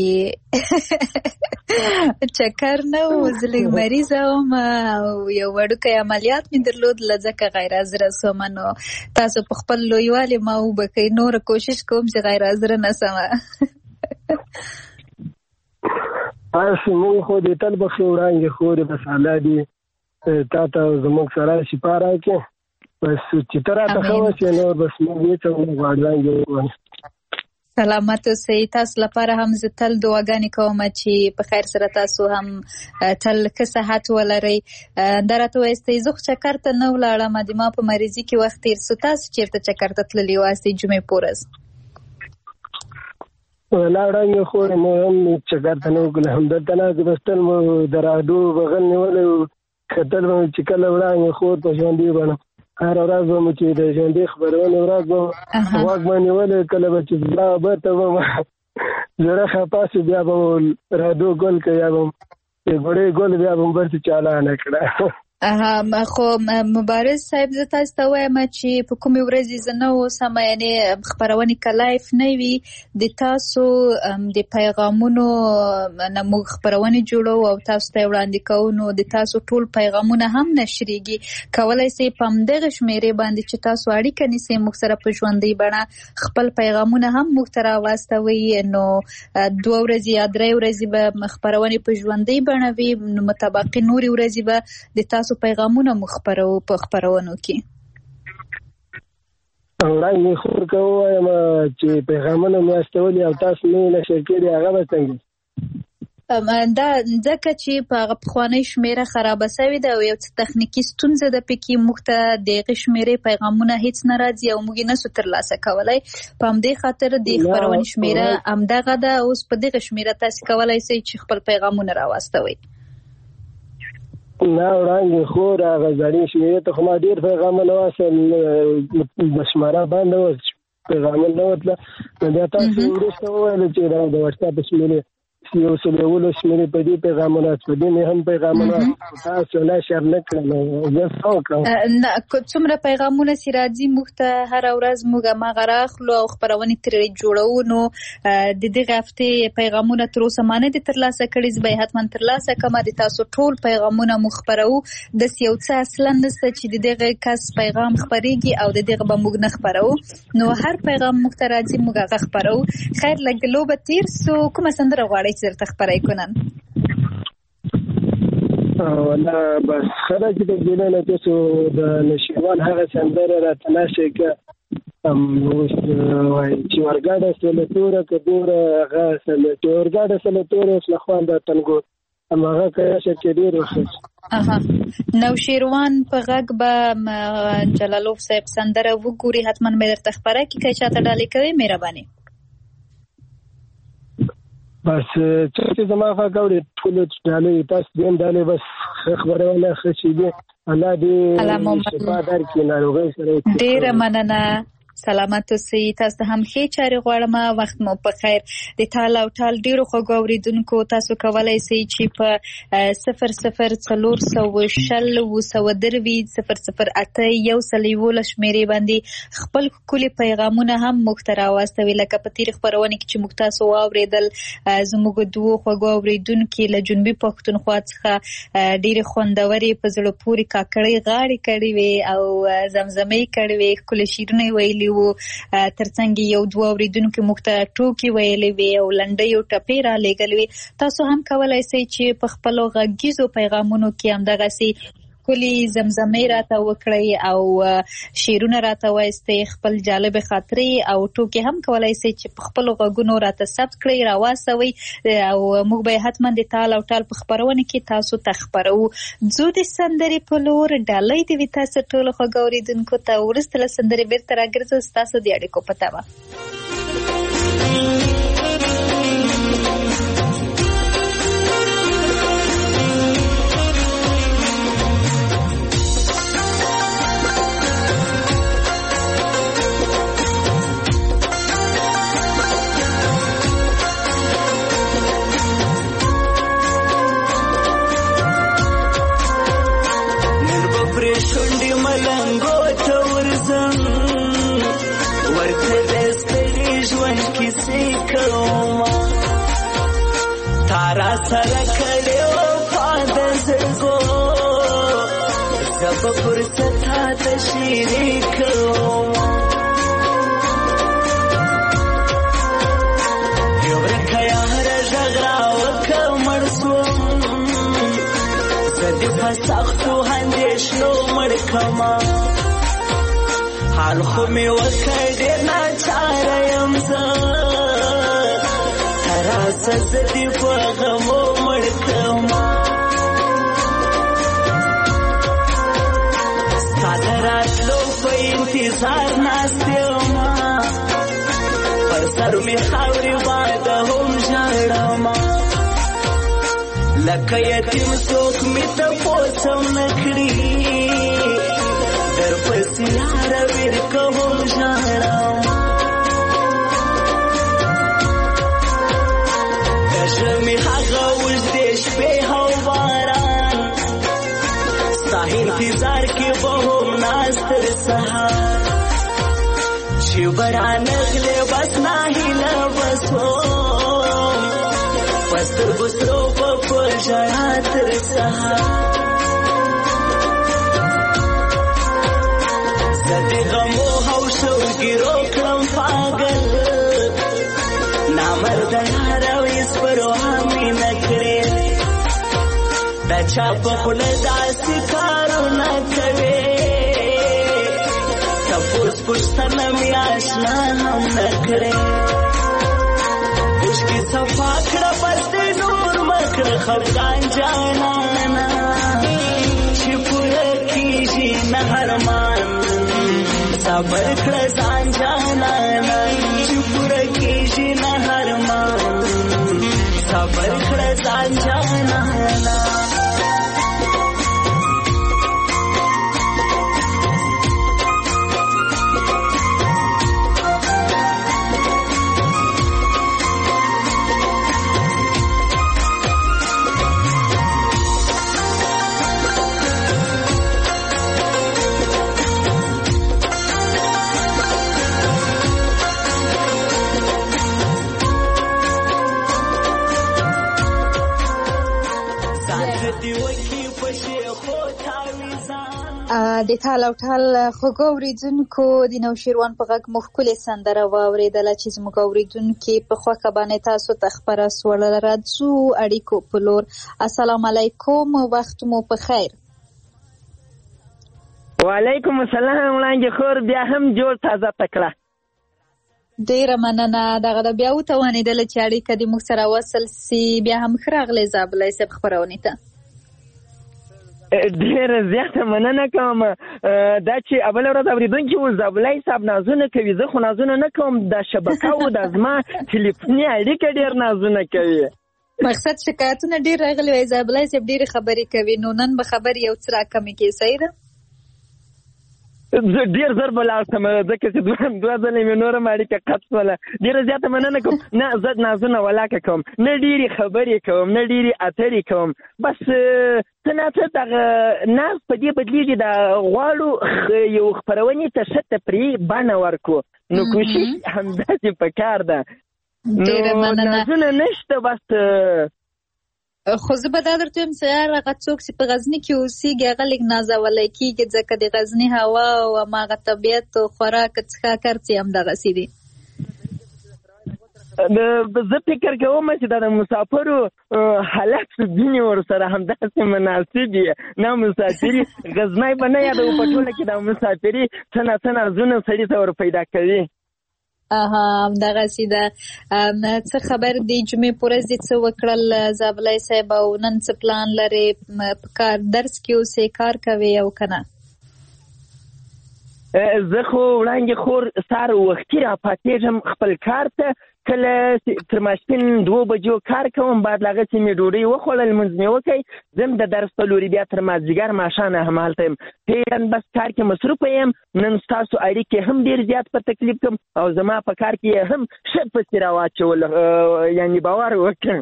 چکر نه و زه لږ مریضه وم او یو وړوکی عملیات مې درلود له ځکه غیر حاضره سومه نو تاسو په خپل لویوالي ما وبښئ نوره کوشش کوم چې غیر حاضره نه سمه تاسو موږ خو دې تل بخښې وړانګې خورې بس الله دې تا ته زموږ سره شفا راکړي بس چې ته راته ښه وشې نور بس موږ هېڅ هم نه غواړو وړانګې وکړو سلامت اوسئ تاسو لپاره هم زه تل دعاګانې کوم چې په خیر سره تاسو هم تل ښه صحت ولرئ دا راته وایستئ زه خو چکر ته نه ولاړم د ما په مریضي کې وخت تېر سو تاسو چېرته چکر ته تللي واستئ جمعې په ورځ ولاړانګې خورې مو هم چکر ته نه وکړو همدلته ناست بس تل مو د راډیو بغل نیولی و کتل به مې چې کله وړانګې خور په ژوندي بڼه هره ورځ به مو چې د ژوندي خپرونې ورځ به غوږ به نیولی کله به چې زړه برته به زړه خفه شو بیا به راډیو ګل که یا به ګوړې ګل بیا به م برته چالانه کړه خو مبارز صاحب زه تاسو ته وایم چې په کومې ورځې زه نه اوسم یعنې خپرونې که لایف نه وي د تاسو د پیغامونو نه موږ خپرونې جوړو او تاسو ته یې وړاندې کوو نو د تاسو ټول پیغامونه هم نشریږي کولی سئ په همدغه شمېرې باندې چې تاسو اړیکه نیسئ موږ سره په ژوندۍ بڼه خپل پیغامونه هم موږ ته راواستوئ نو دوه ورځې یا درې ورځې به خپرونې په ژوندۍ بڼه وي نو مطابقي نورې ورځې به د تاسو پیغامونه مو خپرو په خپرونو کې وړاندې خور که ووایم چې پیغامونه مې استولي او تاسو مې نشر کړي هغه به څنګه دا ځکه چې په هغه پخوانۍ شمېره خرابه سوې ده او یو څه تخنیکي ستونزه ده پکې موږ ته د هغې شمېرې پیغامونه هېڅ نه راځي او موږ یې نسو ترلاسه کولی په همدې خاطر د خپرونې شمېره همدغه ده اوس په دغه شمېره تاسې کولی سئ چې خپل پیغامونه راواستوئ نه وړاندې خور هغه زړې شمېرې ته خو ما ډېر پیغامونه واستول په شماره باندې و پیغامونه نه وتله نو بیا تاسو وروسته وویل چې د واټساپ شمېرې یو سل یولس شمېرې په دې پیغامونه په دې مې هم پیغامونه تاسو نشر نه کړل زه څه وکړم څومره پیغامونه چې راځي موږ ته هره ورځ موږ هماغه رااخلو او خپرونې ترې جوړوو نو د دغې هفتې پیغامونه تر اوسه ما نه دي ترلاسه کړي زه به یې حتما ترلاسه کړم د تاسو ټول پیغامونه مو خپروو داسې یو څه اصلا نشته چې د دغه کس پیغام خپرېږي او د دغه به موږ نه خپروو نو هر پیغام موږ ته راځي موږ هغه خپروو خیر لږ لوبه تېر سو کومه سندره غواړئ درته خپرای کنن ولا بس خرج د ګلنه تاسو د نشوان هغه سندره را تناشه کې ام وای چې ورګاډه سره توره کډوره هغه سره ورګاډه سره توره اسله خوان د تنګو هغه کاشه کې ډیر وخت اها نو شیروان په غږ به جلالوف صاحب سندره وګوري حتما مې درته خبره کې چې چاته ډالې کوي مهرباني بس چې زما غاړه ټول ډالې تاسو دیم ډالې بس خبرونه خشي دي الله دې شفا درکړي ناروغۍ سره. ډېره مننه. سلامت اوسئ. تاسو هم ښې چارې غواړم. وخت مو په خیر. د ټال او ټال ډېرو خوږو اورېدونکو تاسو کولی شئ چې په صفر صفر څلور سوه شل اووه سوه دروي صفر صفر اته یو سل یولس شمېرې باندې خپل ښکلي پیغامونه هم موږ ته راواستوي. لکه په تېرې خپرونې کې چې موږ تاسو واورېدل زموږ دوو خوږو اورېدونکي له جنوبي پښتونخوا څخه ډېرې خوندورې په زړه پورې کاکړۍ غاړې کړې وې او زمزمې کړې وې، ښکلي شعرونه یې ویلي و. ترڅنګ یو دوه اورېدونکو موږ ته ټوکې ویلې وې او لنډۍ او ټپې را لېږلې وې. تاسو هم کولی شئ چې په خپلو غږیزو پیغامونو کې همدغسې ښکلي زمزمې راته وکړئ او شعرونه راته وایستئ، خپل جالبې خاطرې او ټوکې هم کولی شئ چې په خپلو غږونو راته ثبت کړئ، راواستوئ او موږ به یې حتما د ټال او ټال په خپرونه کې تاسو ته خپروو. ځو د سندرې په لور. ډالۍ دې وي تاسو ټولو خوږو اورېدونکو ته. وروسته له سندرې بېرته راګرځو ستاسو د اړیکو په تمه. تارا سره کړي وفا د زړګو زب فرصت ته شریک وم یو ورکیا هر ژغرا وکمر سوم زدي فسختو هندېشلو مړ کما حال خو مې وکړې نه چاره یم زه سزدی په غمو مړ کما ستا د راتلو په انتظار ناست یمه پر سر مې خاورې باده هم ژاړمه لکه یتیم څوک مې تپوس هم نه کړي درپسې یاره ورکه هم ژاړمه می هغه وژدې شپې او باران ستا انتظار کې به هم ناست تر سهار چې به رانغلې بس ناهیله بس وم په سترګو سرو به په ژړا تر سهار زه د غمو او شوګیرو کړم پاګل نامرده یاره ویسپرو همې نه کړې د چا په خوله داسې کارونه کوې تپوس پوښتنه مې اشنا هم نه کړې اوښکې صفا کړه بس دې نور مه کړه خفګان جانانه چې پوره کېږي نه ارمان صبر کړه ځان جانانه چې پوره کېږي نه ارمان صبر کړه ځان جانانه د ټال او ټال خوږو اورېدونکو د نوشیروان په غږ مو ښکلې سندره واورېدله چې زموږ اورېدونکي په خوښه باندې تاسو ته خپره سوله. راځو اړیکو په لور. السلام علیکم، وخت مو په خیر. وعلیکم السلام وړانګې خور، بیا هم جوړ تازه تکړه. ډېره مننه. دغه د بیا وتوانېدله چې اړیکه دې موږ سره وصل سي. بیا هم ښه راغلی زابلۍ صاحب خپرونې ته. ډېره زیاته مننه کوم. دا چې اوله ورځ اورېدونکي و زابلۍ صاحب نازونه کوي، زه خو نازونه نه کوم، دا شبکه و دا زما تلیفوني اړیکه ډېر نازونه کوي. مقصد شکایتونه ډیر راغلي وای زابلای صاحب ډیر خبرې کوي نو نن به خبر یو څه راکمې کې صحیح ده ډیر زر بلار سم ځکه چې دوه دوه ځلې مې نورم اړیکه قطع شوله ډیره زیاته مننه کوم نه زه نازونه ولاکه کوم نه ډیرې خبرې کوم نه ډیرې اترې کوم بس څه نه څه دغه ناز په دې بدلېږي د غواړو یو خپرونې ته ښه تفریح بڼه ورکړو نو کوشش همداسې پکار ده نو نازونه نشته بس خو زه به دا درته وایم چې هغه څوک چې په غزني کې اوسېږي هغه لږ نازولی کېږي ځکه د غزني هوا او هماغه طبیعت او خوراک څښاک هر څه همدغسې دي زه فکر کوم چې دا د مسافرو حالت ځینې ورسره همداسې مناسب وي نه مسافري غزنی به نه یادوو په ټوله کې دا مسافري څه نه څه نازونه سړي ته ور پیدا کوي اها همدغسې ده څه خبر دی جمعې په ورځ دې څه وکړل زابلای صاحب او نن څه پلان لرې په کار درس کې اوسې کار کوې او که نه زه خو وړاندې خور سهار وختي راپاڅېږم خپل کار ته کله تر ماسپښین دوو بجو کار کوم بعد له هغه چې مې ډوډۍ وخوړل لمونځ مې وکړ ځم د درس په لوري بیا تر مازدیګر ماښامه همالته یم فعلا بس کار کې مصروفه یم نن ستاسو اړیکې هم ډېر زیات په تکلیف کوم او زما په کار کې هم ښه پسې راواچول یعنې باور وکړم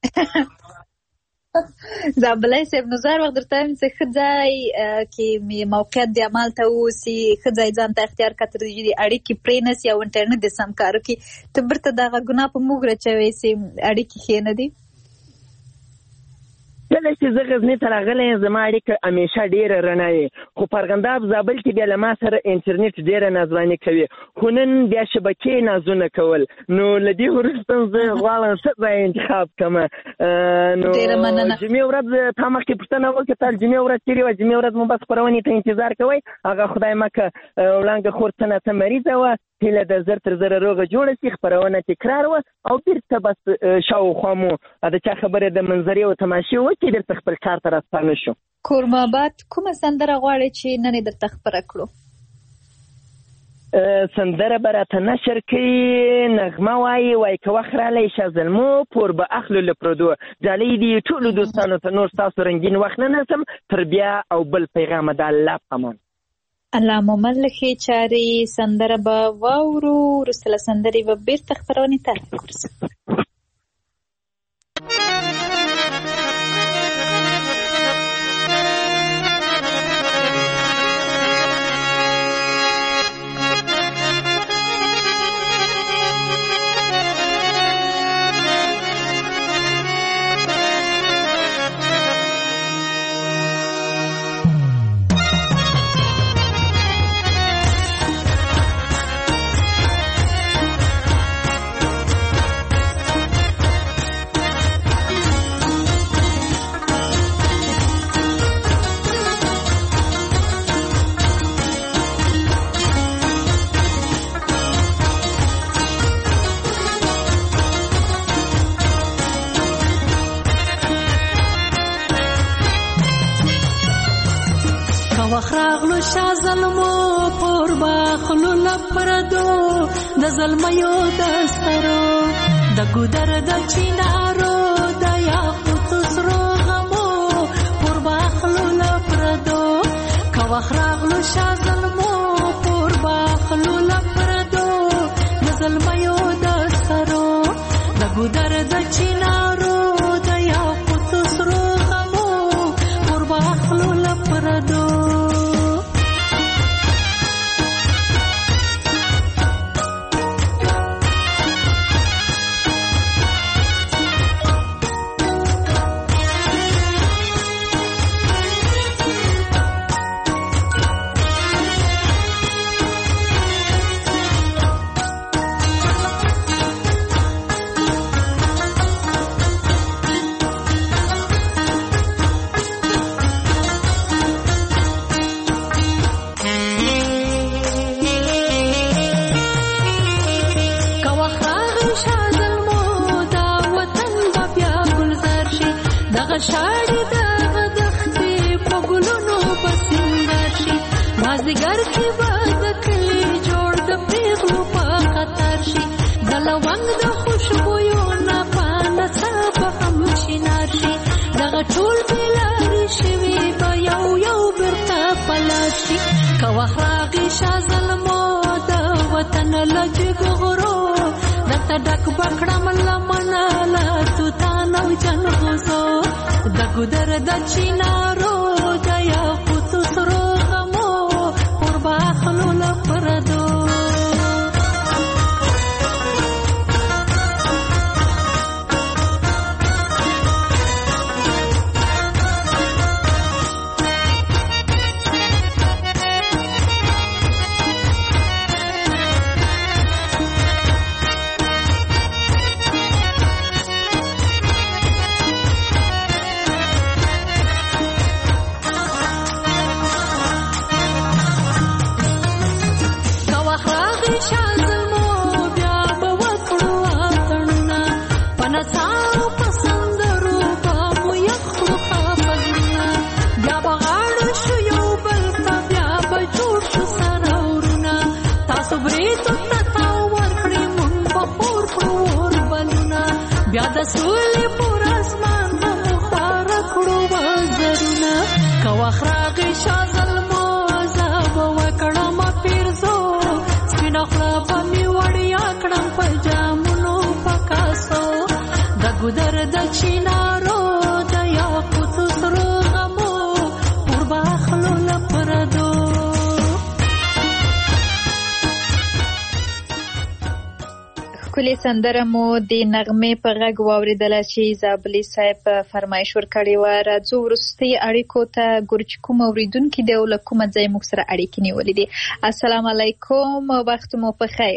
زابلای صاحب نو زار وخت درته وایم چې ښه ځای کې موقعیت د عمل ته اوسي ښه ځای ځان ته اختیار کړه تر دې چې اړیکې پرې نه سي او انټرنټ دې سم کار وکړي ته بیرته دغه ګناه په موږ راچوې چې اړیکې ښې نه دي کله چې زه غزني ته راغلی یم زما اړیکه همیشه ډېره رڼا وي خو په ارغنداب زابل کې بیا له ما سره انټرنیټ ډېره نازواني کوي خو نن بیا شبکې نازونه کول نو له دې وروسته زه غواړم ښه ځای انتخاب کړم نو جمعې ورځ تا مخکې پوښتنه وکړه تا جمعې ورځ چېرې وه جمعې ورځ مو بس خپرونې ته انتظار کوئ هغه خدای مکه وړانګه خور څه نه څه مریضه وه هیله د زر تر زره روغه جوړه شي خپرونه تکرار وه او بیرته بس شاوخوا مو د چا خبرې د منظرې او تماشې وکړي بیرته خپل کار ته راستانه شو کورماباد کومه سندره غواړې چې نن یې درته خپره کړو سندره به راته نشر کوي نغمه وایي وایي که وخت رالی شه زلمو پور به اخلو له پردو ډالۍ دي ټولو دوستانو ته نور ستاسو رنګین وخت نه نسم تر بیا او بل پیغامه د الله په امان الله مو ملخې چارې سندره به واورو وروسته له سندرې به بیرته خپرونې ته راګرځو وخراغلو شا ظلمو پور باخلو لپردو د ظلمیو دسترو د ګودر د چینارو د یاقوت سرو غمو پور باخلو لپردو که وخراغلو شا ظلمو پور باخلو لپردو د ظلمیو دسترو د ګودر د چینارو د یاقوت سرو غمو پور باخلو لپردو شاړې دغه دښتې په ګلونو په سینګار شي مازدیګر کې به د کلي جوړ د پیغلو په خطر شي د لونګ د خوشبویو نه په نڅا به هم شازلمو د وطن لجګ غرو دته ډک بکړم لمنه لا تو تانو جن غوسو د ګدر د چینارو د یا پوتو سرو غمو قربا خلو لپردو بیا د سولې پر اسمان مو خوار کړو وزرونه کوا خراغي شازلمو زاب وکړم پیرزو سپینه خلا په می وړیا کړم په جامونو پکاسو د ګدر د چینارو د یاقوت سرو غمو قربا خلو لپردو کلی سندره مو د نغمه په غږ واوریدله چې زابلی صاحب فرمایش ورکړی و. راځو وروستي اړیکو ته ګورچ کوم اوریدونکي دی او له کومه ځای موږ سره اړیکې نیولې دي. السلام علیکم، وخت مو په خیر.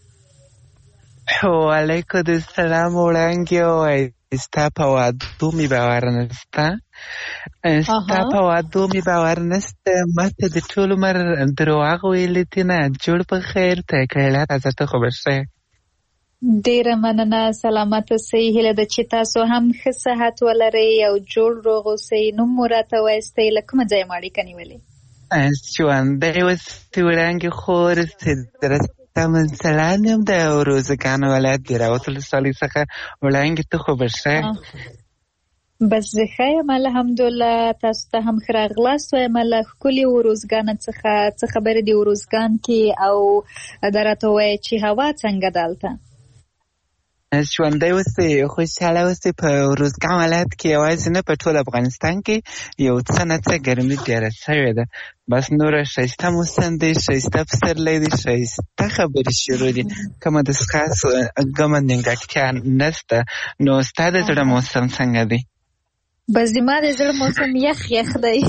وعلیکم السلام وړانګې وای ستا په وادو می باور نسته ستا په وادو می باور نسته ماته د ټول عمر درواغ ویلې دي نه جوړ په خیر ته کړله راځه ته خو به ښه ډیره مننه، سلامت اوسئ. هیله ده چې تاسو هم ښه صحت ولرئ او جوړ روغ اوسئ. نوم مو راته وایستئ، له کومه ځایه مو اړیکه نیولې؟ ژوندی اوسئ وړانګې خور درسته منسلان یم د روزګان ولایت د راوت ولسوالۍ څخه. وړانګې ته خو به ښه بس زه ښه یم الحمدلله. تاسو ته هم ښه راغلاست وایم له ښکلي وروزګان څخه. څه خبرې دي وروزګان کې او دا راته ووایه چې هوا څنګه ده هلته؟ ژوندی اوسئ، خوشحاله اوسئ. په روزګان ولایت کې یوازې نه په ټول افغانستان کې یو څه نه څه ګرمي ډېره شوې ده. بس نوره ښایسته موسم دی، ښایسته پسرلی دی، ښایسته خبرې شروع دي. کومه د خاص ګمه نیمګړتیا نشته. نو ستا د زړه موسم څنګه دی؟ بس زما د زړه موسم یخ یخ دی.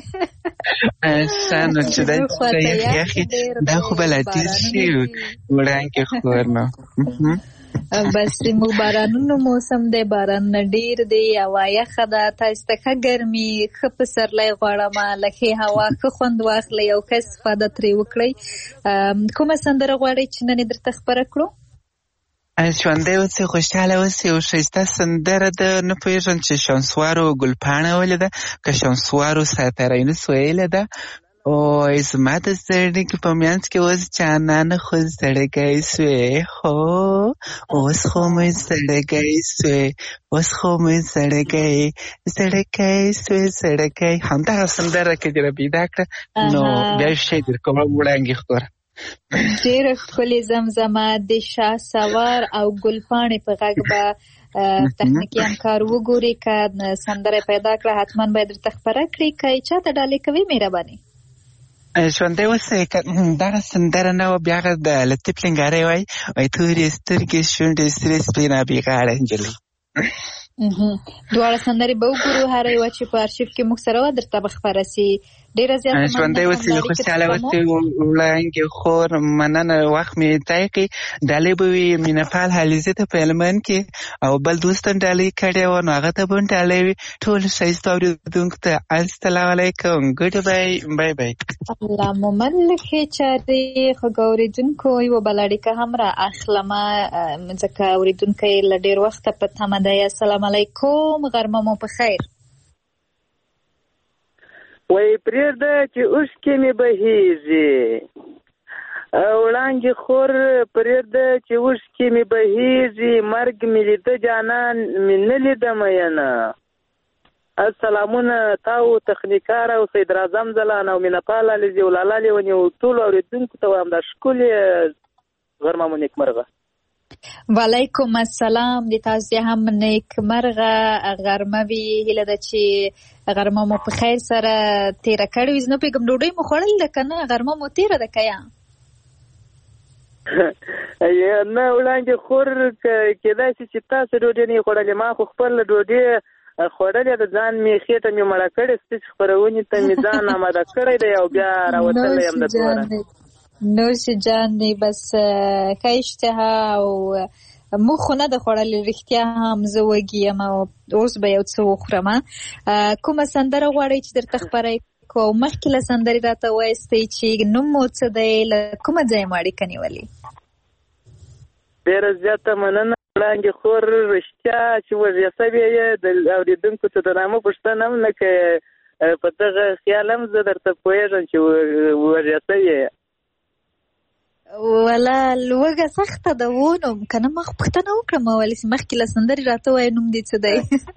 ښه نو چې دا یخ یخ دا خو به لا ډېر شي وړانګې خور نو بس موږ بارانونو موسم دی، بارانونه ډیر دی، هوا یخه ده، تاسو ته ښه ګرمي ښه پسرلی غواړم، له ښې هوا ښه خوند واخلئ او ښه استفاده ترې وکړئ. کومه سندره غواړئ چې نن یې درته خپره کړو؟ ژوندی اوسئ، خوشحاله اوسئ. یو ښایسته سندره ده، نه پوهېږم چې شمسوارو ګلپاڼه ویلې ده که شمسوارو ساتارینس ویلې ده. اوی زما د زړګي په منځ کې اوس جانانه خو زړګی سوې، خو اوس خو مې زړګی سوې، اوس خو مې زړګی زړګی سوې زړګی. همدغه سندره که دې راپیدا کړه نو بیا یې شی در کومه وړانګې خوره. ډېره ښکلې زمزمه د شاه سوار او ګلپاڼې په غږ به تخنیکي همکار وګوري که سندره پیدا کړه حتما باید درته خپره کړي. که یې چاته ډالۍ کوي مهرباني ژوندی اوسئ. دغه سندره نه وه بیا هغه د لطیف لنګارۍ وایي وایي تورې سترګې شونډې سرې سپینه بېغاړه نجلۍ. دواړه سندرې به وګورو، هره یوه چې په ارشیف کې موږ سره وه درته به خپره سي. ډېره زیاته ژوندی اوسئ، خوشحاله اوسئ وړانګې خور. مننه، وخت مې ځای کړي. ډالۍ به وي مینهپال حلیزې ته په هلمند کې او بل دوست هم ډالۍ کړې وه نو هغه ته به هم ډالۍ وي. ټولو ښایستو اورېدونکو ته السلام علیکم، ګډ بای بای بای. الله مو من له ښې چارې. خوږه اورېدونکو یوه بله اړیکه هم را اخلمه ځکه اورېدونکی له ډېر وخته په تمه دی. السلام علیکم، غرمه مو په خیر. وای پرېږده چې اوښکې مې بهېږي، وړانګې خور پرېږده چې اوښکې مې بهېږي، مرګ مې لیده جانان مې نه لیده مینه، سلامونه تاو تخنیکار او سید اعظم ځلان او مینپال علیزی ولاله لیونی او ټول اوریدونکو ته وایم د ښکلې غرمه مو نیکمرغه. وعلیکم السلام، د تاسو هم نیکمرغه غرمه وي. هیله ده چې غرمه مو په خیر سره تیره کړې وي. زه نه پوهېږم ډوډۍ مو خوړل ده که نه، غرمه مو تیره ده که یا نه وړاندې خور کېدای شي چې تاسو ډوډۍ نه یې خوړلې، ما خو خپله ډوډۍ خوړلې ده، ځان مې خېټه مې مړه کړې، سپیچ خپرونې ته مې ځان آماده کړی دی او بیا راوتلی یم د دوره. نوش جان دی، بس ښه اشتها او موږ خو نه ده خوړلې، رښتیا هم زه وږې یم او اوس به یو څه وخورم. کومه سندره غواړئ چې درته خپره کړو؟ او مخکې له سندرې راته وایستئ چې نوم مو څه دی، له کومه ځایه مو اړیکه نیولې؟ ډېره زیاته مننه وړاندې خور، رښتیا چې وږې سوې یې د اورېدونکو څه د نامه پوښتنه هم نه کوې، په دغه خیال هم زه درته پوهېږم چې وږې سوې یې. ولا لوږه سخته ده و، نو که نه ما خو پوښتنه وکړم ولې مخکې له سندرې راته وایه نوم دې څه دی؟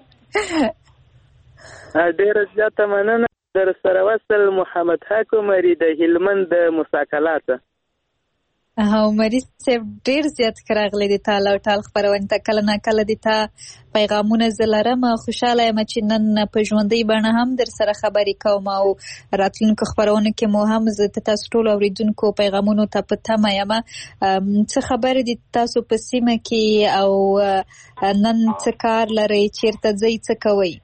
ډېره زیاته مننه. در سره وصل محمد حق عمري د هلمند د مساکلاته. عمري صاحب ډېر زیات ښه راغلی د تا او ټال خپرونې ته. کله نه کله د تا پیغامونه زه لرم، خوشحاله یم چې نن په ژوندۍ بڼه هم در سره خبرې کوم او راتلونکو خپرونو کې مو هم زه تاسو ټولو اورېدونکو پیغامونو ته په تمه یم. څه خبرې دي تاسو په سیمه کې او نن څه کار لرئ، چېرته ځئ، څه کوئ؟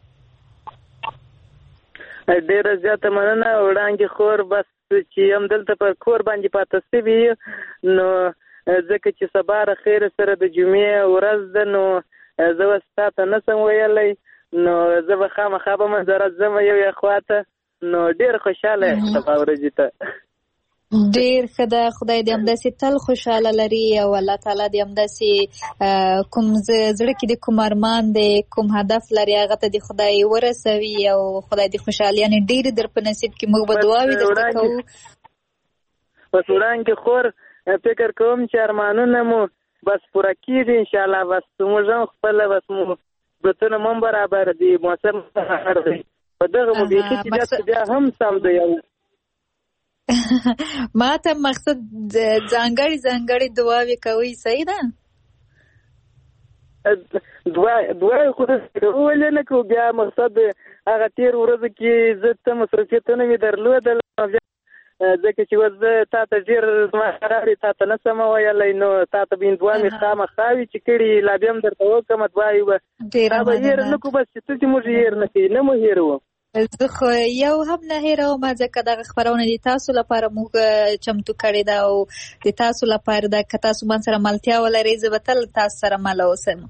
ډېره زیاته مننه وړاندې خور. بس چې هم دلته په کور باندې پاته سوي نو ځکه چې سبا خیر سره د جمعې ورځ ده، نو زه اوس تا ته نه شم ویلی، نو زه به خامخا به منظره ځم یو یې خواته، نو ډېر خوشحاله یم سبا ورځې ته. ډېر ښه ده، خدای دې همداسې تل خوشحاله لري او الله تعالی دې همداسې کوم زړه کې د کوم ارمان دی، کوم هدف لري، هغه ته دې خدای ورسوي او خدای دې خوشحالیانې ډېرې در په نصیب کړي. موږ به دعاوې درته کوو. بس وړاندې خور فکر کوم چې ارمانونه مو بس پوره کېږي انشاءالله. بس موږ هم خپله بس مو بتونه مو هم برابر دي، موسم برابر دی، په دغه مو بیخي طبیعت بیا هم سم دی. ما ته مقصد ځانګړي ځانګړي دعاوې کوي، صحیح ده؟ دعاوې خو ولې نه کوو، بیا مقصد هغه تېر ورځو کې زه ته مصروفیتونه مې درلودل، ځکه چې اوس زه تا ته ډېر زما راوړې تا ته نه شم ویلی، نو تا ته به دعا مې خامخا وي چې کړي لا بیا هم درته وکړم دعاوې به تا به هېر نه کړو. بس چې څه چې موږ هېر نه کوي، نه مو هېروو. زه خو یو هم نه هېروم، ځکه دغه خپرونه د تاسو لپاره موږ چمتو کړې ده او د تاسو لپاره ده. که تاسو من سره ملتیا ولرئ زه به تل تاسو سره مله اوسم.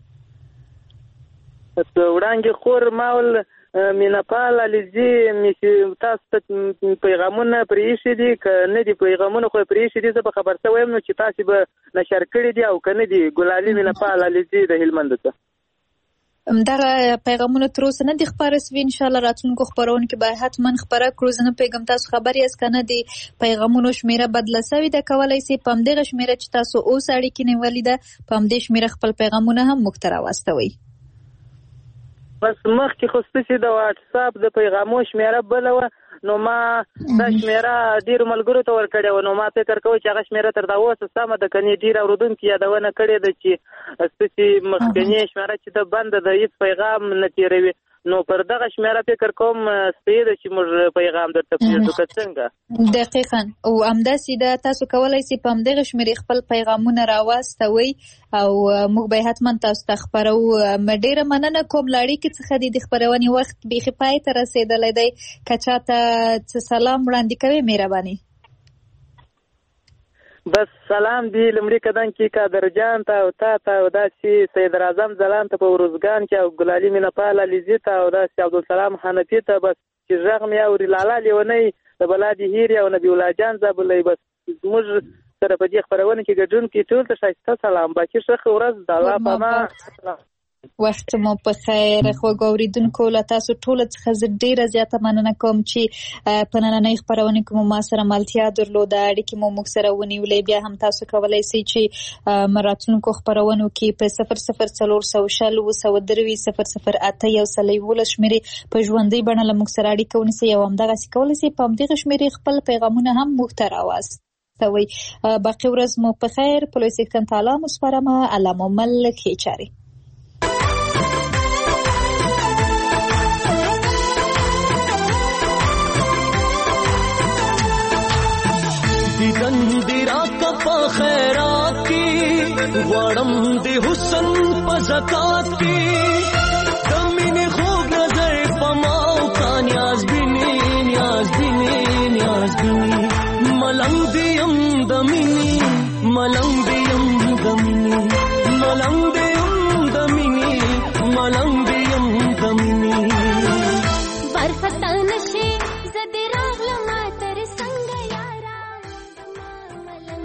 وړاندې خور ما ول مینپال علیزي تاسو ته پیغامونه پرې ایښي دي، که نه دي پیغامونه خو پرې ایښي دي، زه به خبر شوی یم نو چې تاسې به نشر کړي دي او که نه دي. ګلالي مینپال علیزي د هلمند ته دغه پیغامونه تر اوسه نه دي خپاره سوي، انشاءالله راتلونکو خپرونو کې به حتما خپره کړو. زه نه پوهېږم تاسو خبر یاست که نه، د پیغامونو شمېره بدله سوې ده، کولی سئ په همدغه شمېره چې تاسو اوس اړیکې نیولې ده په همدې شمېره خپل پیغامونه هم موږ ته راواستوئ. بس مخکې خو ستاسې د واټساپ د پیغامو شمېره بله وه، نو ما دا شمېره ډېرو ملګرو ته ورکړې وه، نو ما فکر کوی چې هغه شمېره تر دا اوسه سمه ده، که نه ډېر اورېدونکي یادونه کړې ده چې ستاسې مخکنۍ شمېره چې ده بنده ده، هېڅ پیغام نه تېروي، نو پر دغه شمېره فکر کوم صحیح ده چې موږ پیغام درته پرېږدو، که څنګه؟ دقیقاً، او همداسې ده، تاسو کولی سئ په همدغه شمېرې خپل پیغامونه راواستوئ او موږ به حتما تاسو ته خپرو. ډېره مننه کوم له اړیکې څخه دې د خپرونې وخت بیخي پای ته رسېدلی دی. که چاته څه سلام وړاندې کوې مهرباني؟ بس سلام دی لمړي قدم کې قادر جان ته او تا ته او داسې سید اعظم ځلان ته په وروزګان کې او ګلالي مینپال علیزي ته او داسې عبدالسلام حنفي ته، بس چې غږ مې اوري لالا لیونۍ د بلادي هیرې او نبي الله جان زابلۍ. بس موږ سره په دې خپرونه کې ګډون کې ټول ته ښایسته سلام، باقي ښه ورځ د الله په امان. وخت مو په خیر. خو ګوریدونکو له تاسو ټول څخه زه ډیره زیاته مننه کوم چې په نننۍ خبرونه کې مو ما سره ملتیا درلوده، اړیکې مو موږ سره ونیولې. بیا هم تاسو کولای شئ چې مراتونکو خبرونو کې په صفر صفر څلور سوه شل اووه سوه دروي صفر صفر اته یو سل یولس شمېرې په ژوندۍ بڼه له موږ سره اړیکه ونیسئ او همدغسې کولی شئ په همدغه شمېرې خپل پیغامونه هم موږ ته راواستوئ. باقي ورځ مو په خیر. په لوی څښتن تعالی مو سپارمه. الله مو مل ښې چارې. دیدن دی راکا پا خیرات کی غوارم دی حسن پا زکات کی دمین خوب نظر پا ماو کا نیاز بینی نیاز بینی نیاز بینی ملنگ دیم دمینی ملنگ دیم دمینی